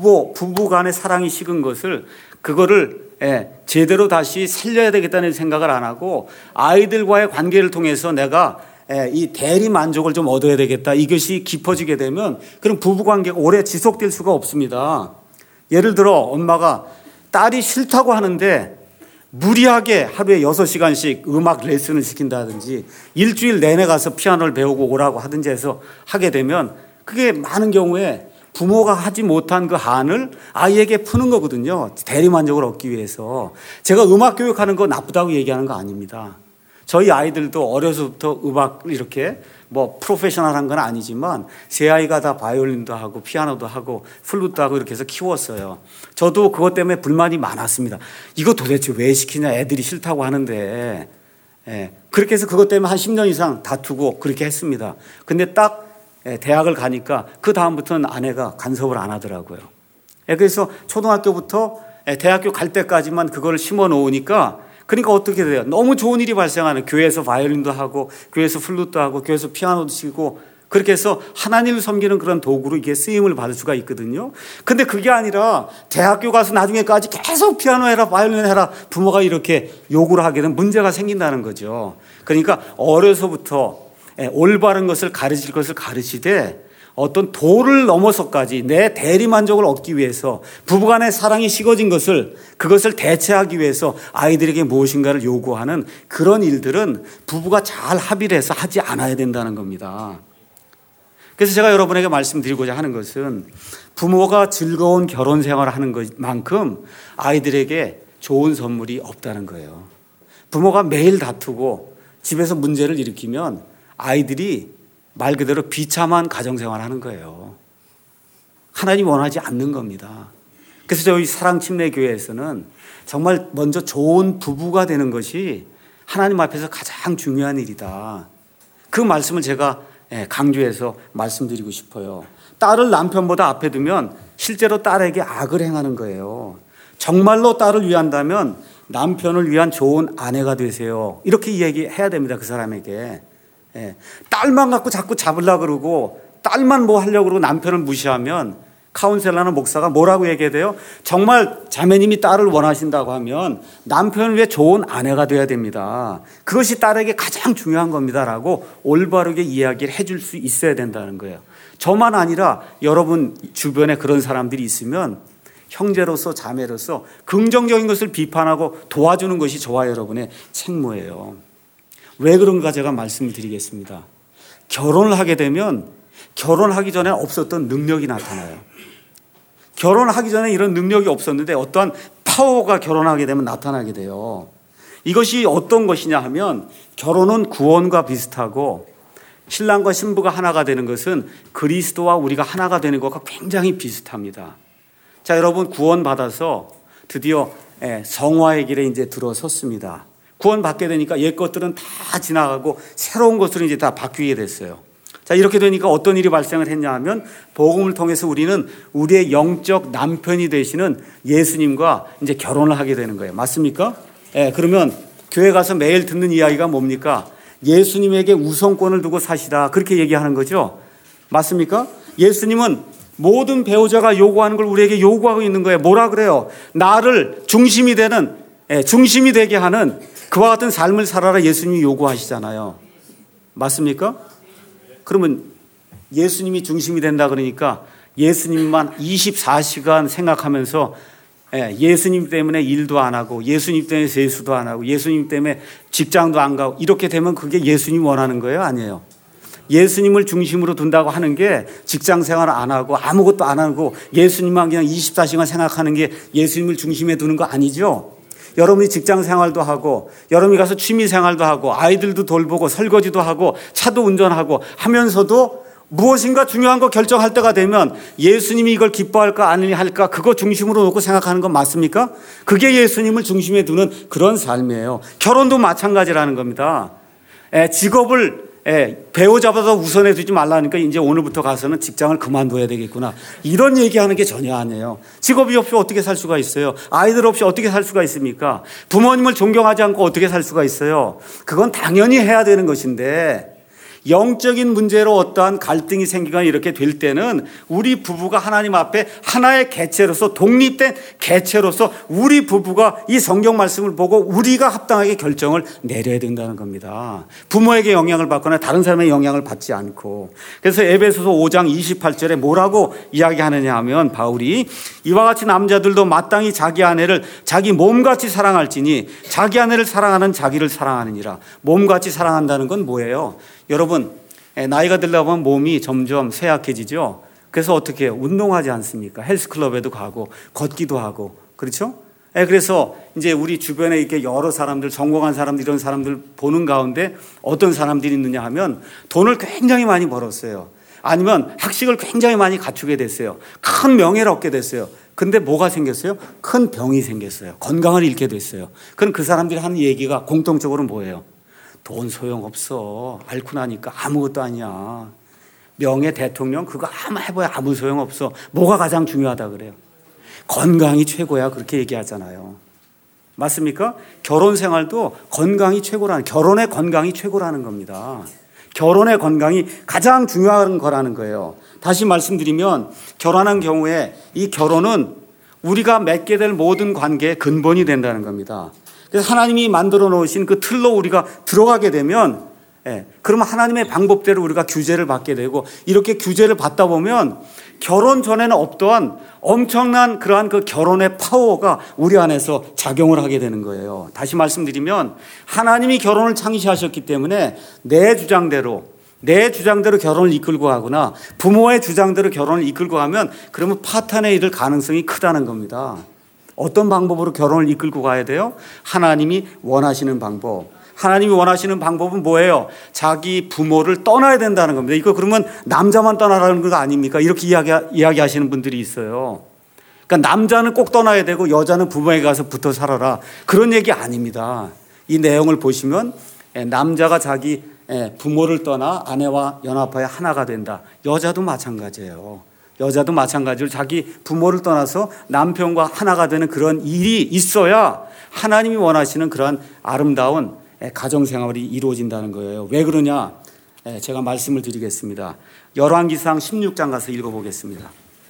부부간의 사랑이 식은 것을 그거를 제대로 다시 살려야 되겠다는 생각을 안 하고 아이들과의 관계를 통해서 내가 이 대리 만족을 좀 얻어야 되겠다, 이것이 깊어지게 되면 그럼 부부관계가 오래 지속될 수가 없습니다. 예를 들어 엄마가 딸이 싫다고 하는데 무리하게 하루에 6시간씩 음악 레슨을 시킨다든지 일주일 내내 가서 피아노를 배우고 오라고 하든지 해서 하게 되면 그게 많은 경우에 부모가 하지 못한 그 한을 아이에게 푸는 거거든요. 대리만족을 얻기 위해서. 제가 음악 교육하는 거 나쁘다고 얘기하는 거 아닙니다. 저희 아이들도 어려서부터 음악을 이렇게 뭐 프로페셔널한 건 아니지만 세 아이가 다 바이올린도 하고 피아노도 하고 플루트도 하고 이렇게 해서 키웠어요. 저도 그것 때문에 불만이 많았습니다. 이거 도대체 왜 시키냐, 애들이 싫다고 하는데. 그렇게 해서 그것 때문에 한 10년 이상 다투고 그렇게 했습니다. 근데 딱 대학을 가니까 그 다음부터는 아내가 간섭을 안 하더라고요. 그래서 초등학교부터 대학교 갈 때까지만 그걸 심어 놓으니까, 그러니까 어떻게 돼요? 너무 좋은 일이 발생하는, 교회에서 바이올린도 하고 교회에서 플루트도 하고 교회에서 피아노도 치고 그렇게 해서 하나님을 섬기는 그런 도구로 이게 쓰임을 받을 수가 있거든요. 근데 그게 아니라 대학교 가서 나중에까지 계속 피아노 해라 바이올린 해라 부모가 이렇게 요구를 하게 되면 문제가 생긴다는 거죠. 그러니까 어려서부터 올바른 것을 가르칠 것을 가르치되 어떤 도를 넘어서까지 내 대리만족을 얻기 위해서 부부간의 사랑이 식어진 것을, 그것을 대체하기 위해서 아이들에게 무엇인가를 요구하는 그런 일들은 부부가 잘 합의를 해서 하지 않아야 된다는 겁니다. 그래서 제가 여러분에게 말씀드리고자 하는 것은 부모가 즐거운 결혼 생활을 하는 것만큼 아이들에게 좋은 선물이 없다는 거예요. 부모가 매일 다투고 집에서 문제를 일으키면 아이들이 말 그대로 비참한 가정생활을 하는 거예요. 하나님 원하지 않는 겁니다. 그래서 저희 사랑침례교회에서는 정말 먼저 좋은 부부가 되는 것이 하나님 앞에서 가장 중요한 일이다. 그 말씀을 제가 강조해서 말씀드리고 싶어요. 딸을 남편보다 앞에 두면 실제로 딸에게 악을 행하는 거예요. 정말로 딸을 위한다면 남편을 위한 좋은 아내가 되세요. 이렇게 얘기해야 됩니다. 그 사람에게. 딸만 갖고 자꾸 잡으려고 그러고 딸만 뭐 하려고 그러고 남편을 무시하면 카운셀러나 목사가 뭐라고 얘기해야 돼요? 정말 자매님이 딸을 원하신다고 하면 남편을 위해 좋은 아내가 돼야 됩니다. 그것이 딸에게 가장 중요한 겁니다라고 올바르게 이야기를 해줄 수 있어야 된다는 거예요. 저만 아니라 여러분 주변에 그런 사람들이 있으면 형제로서 자매로서 긍정적인 것을 비판하고 도와주는 것이 저와 여러분의 책무예요. 왜 그런가 제가 말씀을 드리겠습니다. 결혼을 하게 되면 결혼하기 전에 없었던 능력이 나타나요. 결혼하기 전에 이런 능력이 없었는데 어떠한 파워가 결혼하게 되면 나타나게 돼요. 이것이 어떤 것이냐 하면 결혼은 구원과 비슷하고 신랑과 신부가 하나가 되는 것은 그리스도와 우리가 하나가 되는 것과 굉장히 비슷합니다. 자, 여러분 구원받아서 드디어 성화의 길에 이제 들어섰습니다. 구원받게 되니까 옛 것들은 다 지나가고 새로운 것으로 이제 다 바뀌게 됐어요. 자, 이렇게 되니까 어떤 일이 발생을 했냐 하면 복음을 통해서 우리는 우리의 영적 남편이 되시는 예수님과 이제 결혼을 하게 되는 거예요. 맞습니까? 그러면 교회 가서 매일 듣는 이야기가 뭡니까? 예수님에게 우선권을 두고 사시라, 그렇게 얘기하는 거죠. 맞습니까? 예수님은 모든 배우자가 요구하는 걸 우리에게 요구하고 있는 거예요. 뭐라 그래요? 나를 중심이 되게 하는 그와 같은 삶을 살아라, 예수님이 요구하시잖아요. 맞습니까? 그러면 예수님이 중심이 된다 그러니까 예수님만 24시간 생각하면서 예수님 때문에 일도 안 하고 예수님 때문에 세수도 안 하고 예수님 때문에 직장도 안 가고 이렇게 되면 그게 예수님 원하는 거예요? 아니에요. 예수님을 중심으로 둔다고 하는 게 직장 생활을 안 하고 아무것도 안 하고 예수님만 그냥 24시간 생각하는 게 예수님을 중심에 두는 거 아니죠? 여러분이 직장 생활도 하고 여러분이 가서 취미 생활도 하고 아이들도 돌보고 설거지도 하고 차도 운전하고 하면서도 무엇인가 중요한 거 결정할 때가 되면 예수님이 이걸 기뻐할까 아니냐 할까 그거 중심으로 놓고 생각하는 건 맞습니까? 그게 예수님을 중심에 두는 그런 삶이에요. 결혼도 마찬가지라는 겁니다. 직업을 배우자보다 우선해 두지 말라니까 이제 오늘부터 가서는 직장을 그만둬야 되겠구나, 이런 얘기하는 게 전혀 아니에요. 직업이 없이 어떻게 살 수가 있어요? 아이들 없이 어떻게 살 수가 있습니까? 부모님을 존경하지 않고 어떻게 살 수가 있어요? 그건 당연히 해야 되는 것인데 영적인 문제로 어떠한 갈등이 생기거나 이렇게 될 때는 우리 부부가 하나님 앞에 하나의 개체로서 독립된 개체로서 우리 부부가 이 성경 말씀을 보고 우리가 합당하게 결정을 내려야 된다는 겁니다. 부모에게 영향을 받거나 다른 사람의 영향을 받지 않고. 그래서 에베소서 5장 28절에 뭐라고 이야기하느냐 하면 바울이 이와 같이 남자들도 마땅히 자기 아내를 자기 몸같이 사랑할지니 자기 아내를 사랑하는 자기를 사랑하느니라. 몸같이 사랑한다는 건 뭐예요? 여러분, 나이가 들다 보면 몸이 점점 쇠약해지죠. 그래서 어떻게 해요? 운동하지 않습니까? 헬스클럽에도 가고 걷기도 하고, 그렇죠? 그래서 이제 우리 주변에 이렇게 여러 사람들, 성공한 사람들, 이런 사람들 보는 가운데 어떤 사람들이 있느냐 하면 돈을 굉장히 많이 벌었어요. 아니면 학식을 굉장히 많이 갖추게 됐어요. 큰 명예를 얻게 됐어요. 근데 뭐가 생겼어요? 큰 병이 생겼어요. 건강을 잃게 됐어요. 그럼 그 사람들이 하는 얘기가 공통적으로 뭐예요? 돈 소용없어. 앓고 나니까 아무것도 아니야. 명예 대통령 그거 아무 해봐야 아무 소용없어. 뭐가 가장 중요하다 그래요? 건강이 최고야, 그렇게 얘기하잖아요. 맞습니까? 결혼 생활도 건강이 최고라는, 결혼의 건강이 최고라는 겁니다. 결혼의 건강이 가장 중요한 거라는 거예요. 다시 말씀드리면 결혼한 경우에 이 결혼은 우리가 맺게 될 모든 관계의 근본이 된다는 겁니다. 그래서 하나님이 만들어 놓으신 그 틀로 우리가 들어가게 되면 그러면 하나님의 방법대로 우리가 규제를 받게 되고, 이렇게 규제를 받다 보면 결혼 전에는 없던 엄청난 그러한 그 결혼의 파워가 우리 안에서 작용을 하게 되는 거예요. 다시 말씀드리면 하나님이 결혼을 창시하셨기 때문에 내 주장대로 결혼을 이끌고 가거나 부모의 주장대로 결혼을 이끌고 가면 그러면 파탄에 이를 가능성이 크다는 겁니다. 어떤 방법으로 결혼을 이끌고 가야 돼요? 하나님이 원하시는 방법. 하나님이 원하시는 방법은 뭐예요? 자기 부모를 떠나야 된다는 겁니다. 이거 그러면 남자만 떠나라는 거 아닙니까? 이렇게 이야기하시는 분들이 있어요. 그러니까 남자는 꼭 떠나야 되고 여자는 부모에게 가서 붙어 살아라, 그런 얘기 아닙니다. 이 내용을 보시면 남자가 자기 부모를 떠나 아내와 연합하여 하나가 된다. 여자도 마찬가지예요. 여자도 마찬가지로 자기 부모를 떠나서 남편과 하나가 되는 그런 일이 있어야 하나님이 원하시는 그런 아름다운 가정생활이 이루어진다는 거예요. 왜 그러냐? 제가 말씀을 드리겠습니다. 열왕기상 16장 가서 읽어보겠습니다.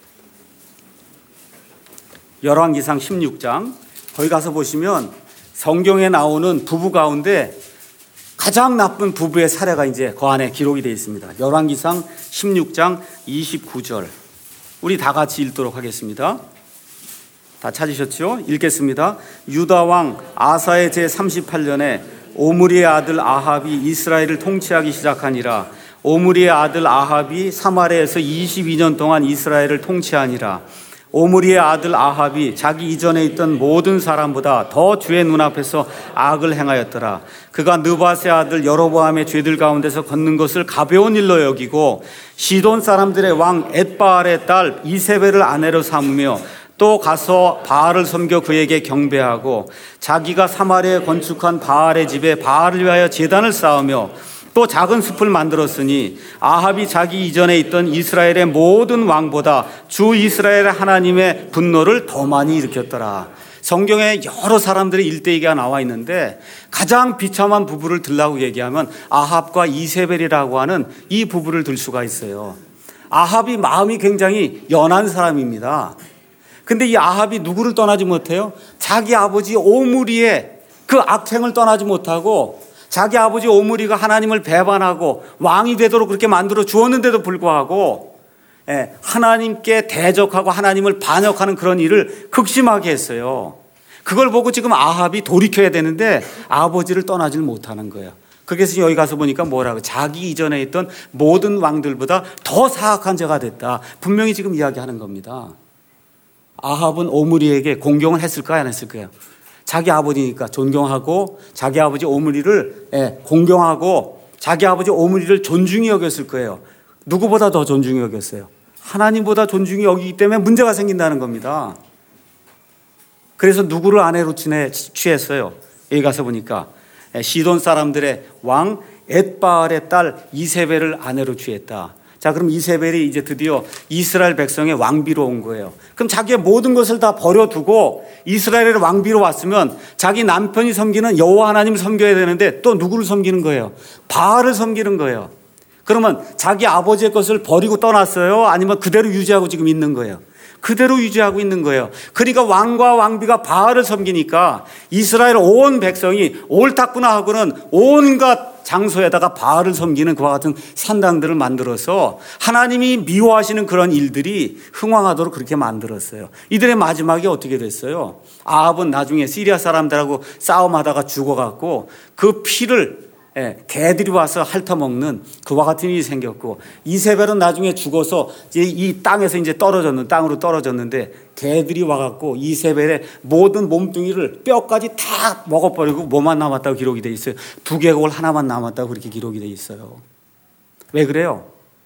열왕기상 16장, 거기 가서 보시면 성경에 나오는 부부 가운데 가장 나쁜 부부의 사례가 이제 그 안에 기록이 되어 있습니다. 열왕기상 16장 29절. 우리 다 같이 읽도록 하겠습니다. 다 찾으셨죠? 읽겠습니다. 유다 왕 아사의 제38년에 오므리의 아들 아합이 이스라엘을 통치하기 시작하니라. 오므리의 아들 아합이 사마리아에서 22년 동안 이스라엘을 통치하니라. 오므리의 아들 아합이 자기 이전에 있던 모든 사람보다 더 주의 눈앞에서 악을 행하였더라. 그가 느밧의 아들 여로보암의 죄들 가운데서 걷는 것을 가벼운 일로 여기고 시돈 사람들의 왕 엣바알의 딸 이세벨을 아내로 삼으며 또 가서 바알을 섬겨 그에게 경배하고 자기가 사마리아에 건축한 바알의 집에 바알을 위하여 제단을 쌓으며 또 작은 숲을 만들었으니 아합이 자기 이전에 있던 이스라엘의 모든 왕보다 주 이스라엘 하나님의 분노를 더 많이 일으켰더라. 성경에 여러 사람들의 일대기가 나와 있는데 가장 비참한 부부를 들라고 얘기하면 아합과 이세벨이라고 하는 이 부부를 들 수가 있어요. 아합이 마음이 굉장히 연한 사람입니다. 근데 이 아합이 누구를 떠나지 못해요? 자기 아버지 오므리의 그 악행을 떠나지 못하고 자기 아버지 오므리가 하나님을 배반하고 왕이 되도록 그렇게 만들어 주었는데도 불구하고 하나님께 대적하고 하나님을 반역하는 그런 일을 극심하게 했어요. 그걸 보고 지금 아합이 돌이켜야 되는데 아버지를 떠나질 못하는 거예요. 그래서 여기 가서 보니까 뭐라고 자기 이전에 있던 모든 왕들보다 더 사악한 자가 됐다. 분명히 지금 이야기하는 겁니다. 아합은 오므리에게 공경을 했을까요? 안 했을까요? 자기 아버지니까 존경하고 자기 아버지 오므리를 공경하고 자기 아버지 오므리를 존중히 여겼을 거예요. 누구보다 더 존중히 여겼어요. 하나님보다 존중히 여기기 때문에 문제가 생긴다는 겁니다. 그래서 누구를 아내로 취했어요? 여기 가서 보니까 시돈 사람들의 왕 엣바알의 딸 이세벨을 아내로 취했다. 자, 그럼 이세벨이 이제 드디어 이스라엘 백성의 왕비로 온 거예요. 그럼 자기의 모든 것을 다 버려두고 이스라엘의 왕비로 왔으면 자기 남편이 섬기는 여호와 하나님을 섬겨야 되는데 또 누구를 섬기는 거예요? 바알을 섬기는 거예요. 그러면 자기 아버지의 것을 버리고 떠났어요? 아니면 그대로 유지하고 지금 있는 거예요? 그대로 유지하고 있는 거예요. 그러니까 왕과 왕비가 바알을 섬기니까 이스라엘 온 백성이 옳다구나 하고는 온갖 장소에다가 바알을 섬기는 그와 같은 산당들을 만들어서 하나님이 미워하시는 그런 일들이 흥왕하도록 그렇게 만들었어요. 이들의 마지막이 어떻게 됐어요? 아합은 나중에 시리아 사람들하고 싸움하다가 죽어갖고 그 피를 개들이 와서 핥아먹는 그와 같은 일이 생겼고 이세벨은 나중에 죽어서 이 땅에서 이제 땅으로 떨어졌는데 개들이 와갖고 이세벨의 모든 몸뚱이를 뼈까지 다 먹어버리고 뭐만 남았다고 기록이 돼 있어요. 두개골 하나만 남았다고 그렇게 기록이 돼 있어요. 왜 그래요?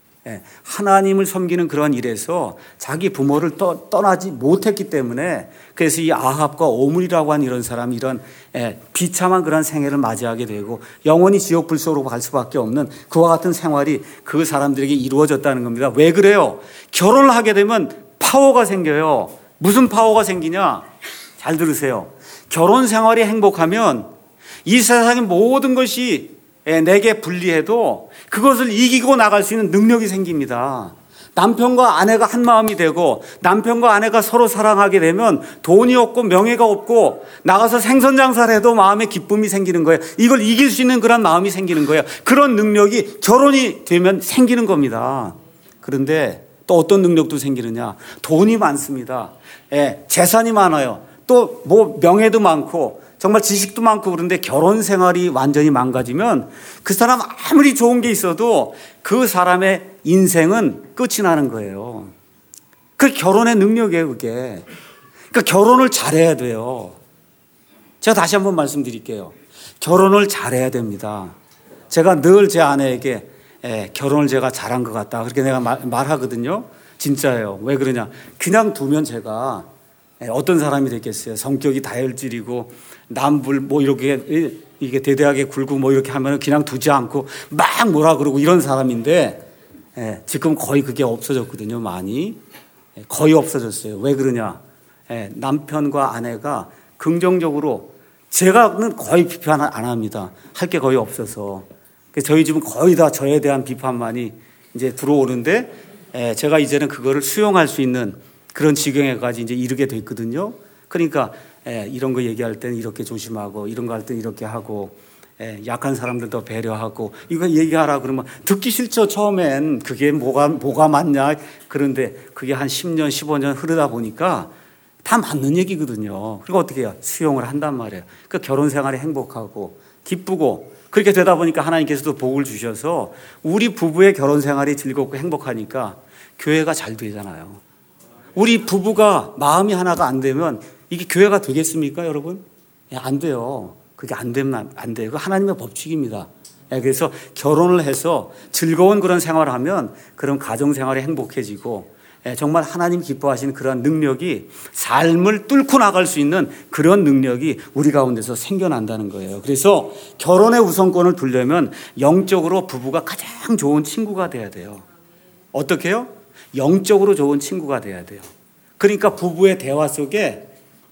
하나님을 섬기는 그런 일에서 자기 부모를 떠나지 못했기 때문에 그래서 이 아합과 오므리라고 하는 이런 사람이 이런 비참한 그런 생애를 맞이하게 되고 영원히 지옥 불속으로 갈 수밖에 없는 그와 같은 생활이 그 사람들에게 이루어졌다는 겁니다. 왜 그래요? 결혼을 하게 되면 파워가 생겨요. 무슨 파워가 생기냐? 잘 들으세요. 결혼 생활이 행복하면 이 세상의 모든 것이 내게 불리해도 그것을 이기고 나갈 수 있는 능력이 생깁니다. 남편과 아내가 한 마음이 되고 남편과 아내가 서로 사랑하게 되면 돈이 없고 명예가 없고 나가서 생선 장사를 해도 마음에 기쁨이 생기는 거예요. 이걸 이길 수 있는 그런 마음이 생기는 거예요. 그런 능력이 결혼이 되면 생기는 겁니다. 그런데 또 어떤 능력도 생기느냐? 돈이 많습니다. 재산이 많아요. 또 뭐 명예도 많고 정말 지식도 많고 그런데 결혼 생활이 완전히 망가지면 그 사람 아무리 좋은 게 있어도 그 사람의 인생은 끝이 나는 거예요. 그 결혼의 능력이에요, 그게. 그러니까 결혼을 잘해야 돼요. 제가 다시 한번 말씀드릴게요. 결혼을 잘해야 됩니다. 제가 늘 제 아내에게 결혼을 제가 잘한 것 같다. 그렇게 내가 말하거든요. 진짜예요. 왜 그러냐. 그냥 두면 제가 어떤 사람이 됐겠어요. 성격이 다혈질이고 남불 뭐 이렇게 이게 대대하게 굴고 뭐 이렇게 하면 그냥 두지 않고 막 뭐라 그러고 이런 사람인데 지금 거의 그게 없어졌거든요. 많이 거의 없어졌어요. 왜 그러냐. 남편과 아내가 긍정적으로 제가는 거의 비판 안 합니다. 할 게 거의 없어서 저희 집은 거의 다 저에 대한 비판만이 이제 들어오는데 제가 이제는 그거를 수용할 수 있는 그런 지경에까지 이제 이르게 됐거든요. 그러니까 이런 거 얘기할 때는 이렇게 조심하고 이런 거 할 때는 이렇게 하고 약한 사람들도 배려하고 이거 얘기하라 그러면 듣기 싫죠. 처음엔 그게 뭐가 맞냐. 그런데 그게 한 10년 15년 흐르다 보니까 다 맞는 얘기거든요. 그리고 어떻게 해요? 수용을 한단 말이에요. 그 결혼 생활이 행복하고 기쁘고 그렇게 되다 보니까 하나님께서도 복을 주셔서 우리 부부의 결혼 생활이 즐겁고 행복하니까 교회가 잘 되잖아요. 우리 부부가 마음이 하나가 안 되면 이게 교회가 되겠습니까, 여러분? 안 돼요. 그게 안 되면 안 돼요. 그 하나님의 법칙입니다. 그래서 결혼을 해서 즐거운 그런 생활을 하면 그런 가정 생활이 행복해지고 정말 하나님 기뻐하시는 그런 능력이 삶을 뚫고 나갈 수 있는 그런 능력이 우리 가운데서 생겨난다는 거예요. 그래서 결혼의 우선권을 두려면 영적으로 부부가 가장 좋은 친구가 돼야 돼요. 어떻게 해요? 영적으로 좋은 친구가 돼야 돼요. 그러니까 부부의 대화 속에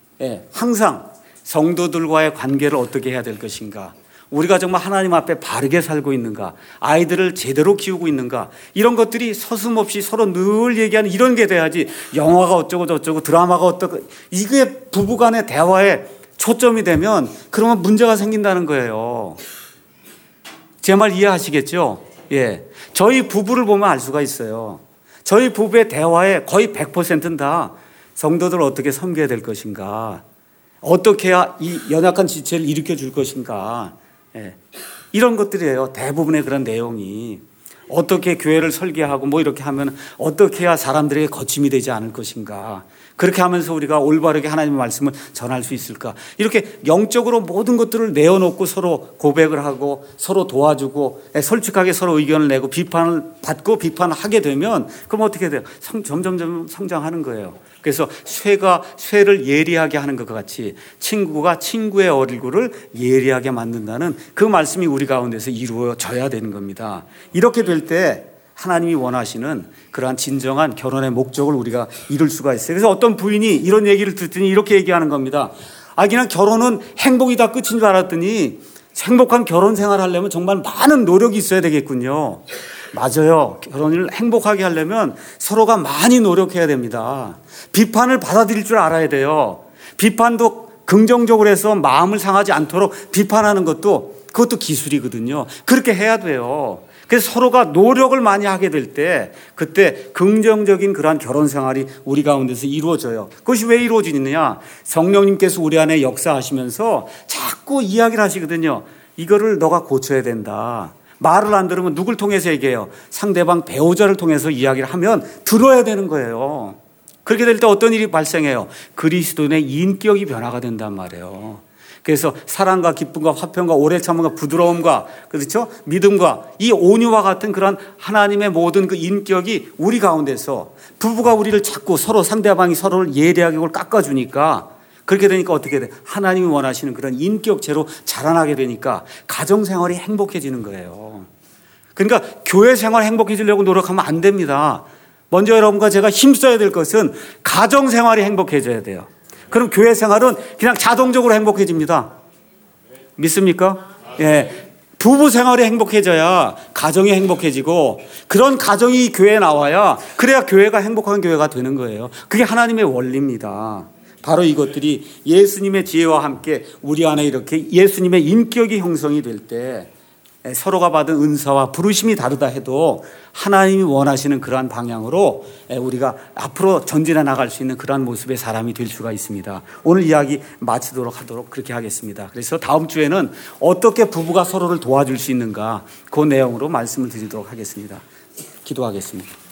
항상 성도들과의 관계를 어떻게 해야 될 것인가, 우리가 정말 하나님 앞에 바르게 살고 있는가, 아이들을 제대로 키우고 있는가, 이런 것들이 서슴없이 서로 늘 얘기하는 이런 게 돼야지 영화가 어쩌고 저쩌고 드라마가 어쩌고 이게 부부간의 대화에 초점이 되면 그러면 문제가 생긴다는 거예요. 제 말 이해하시겠죠? 예. 저희 부부를 보면 알 수가 있어요. 저희 부부의 대화에 거의 100%는 다 성도들을 어떻게 섬겨야 될 것인가, 어떻게 해야 이 연약한 지체를 일으켜 줄 것인가, 이런 것들이에요. 대부분의 그런 내용이 어떻게 교회를 설계하고 뭐 이렇게 하면 어떻게 해야 사람들에게 거침이 되지 않을 것인가, 그렇게 하면서 우리가 올바르게 하나님의 말씀을 전할 수 있을까, 이렇게 영적으로 모든 것들을 내어놓고 서로 고백을 하고 서로 도와주고 솔직하게 서로 의견을 내고 비판을 받고 비판을 하게 되면 그럼 어떻게 돼요? 점점 성장하는 거예요. 그래서 쇠가 쇠를 예리하게 하는 것 같이 친구가 친구의 얼굴을 예리하게 만든다는 그 말씀이 우리 가운데서 이루어져야 되는 겁니다. 이렇게 될 때 하나님이 원하시는 그러한 진정한 결혼의 목적을 우리가 이룰 수가 있어요. 그래서 어떤 부인이 이런 얘기를 듣더니 이렇게 얘기하는 겁니다. 그냥 결혼은 행복이 다 끝인 줄 알았더니 행복한 결혼 생활을 하려면 정말 많은 노력이 있어야 되겠군요. 맞아요. 결혼을 행복하게 하려면 서로가 많이 노력해야 됩니다. 비판을 받아들일 줄 알아야 돼요. 비판도 긍정적으로 해서 마음을 상하지 않도록 비판하는 그것도 기술이거든요. 그렇게 해야 돼요. 그래서 서로가 노력을 많이 하게 될 때 그때 긍정적인 그러한 결혼 생활이 우리 가운데서 이루어져요. 그것이 왜 이루어지느냐? 성령님께서 우리 안에 역사하시면서 자꾸 이야기를 하시거든요. 이거를 너가 고쳐야 된다. 말을 안 들으면 누굴 통해서 얘기해요? 상대방 배우자를 통해서 이야기를 하면 들어야 되는 거예요. 그렇게 될 때 어떤 일이 발생해요? 그리스도인의 인격이 변화가 된단 말이에요. 그래서 사랑과 기쁨과 화평과 오래 참음과 부드러움과 그렇죠? 믿음과 이 온유와 같은 그런 하나님의 모든 그 인격이 우리 가운데서 부부가 우리를 자꾸 서로 상대방이 서로를 예리하게 그걸 깎아주니까 그렇게 되니까 어떻게 돼? 하나님이 원하시는 그런 인격체로 자라나게 되니까 가정생활이 행복해지는 거예요. 그러니까 교회 생활 행복해지려고 노력하면 안 됩니다. 먼저 여러분과 제가 힘써야 될 것은 가정생활이 행복해져야 돼요. 그럼 교회 생활은 그냥 자동적으로 행복해집니다. 믿습니까? 예. 부부 생활이 행복해져야 가정이 행복해지고 그런 가정이 교회에 나와야 그래야 교회가 행복한 교회가 되는 거예요. 그게 하나님의 원리입니다. 바로 이것들이 예수님의 지혜와 함께 우리 안에 이렇게 예수님의 인격이 형성이 될 때 서로가 받은 은사와 부르심이 다르다 해도 하나님이 원하시는 그러한 방향으로 우리가 앞으로 전진해 나갈 수 있는 그러한 모습의 사람이 될 수가 있습니다. 오늘 이야기 마치도록 하도록 그렇게 하겠습니다. 그래서 다음 주에는 어떻게 부부가 서로를 도와줄 수 있는가 그 내용으로 말씀을 드리도록 하겠습니다. 기도하겠습니다.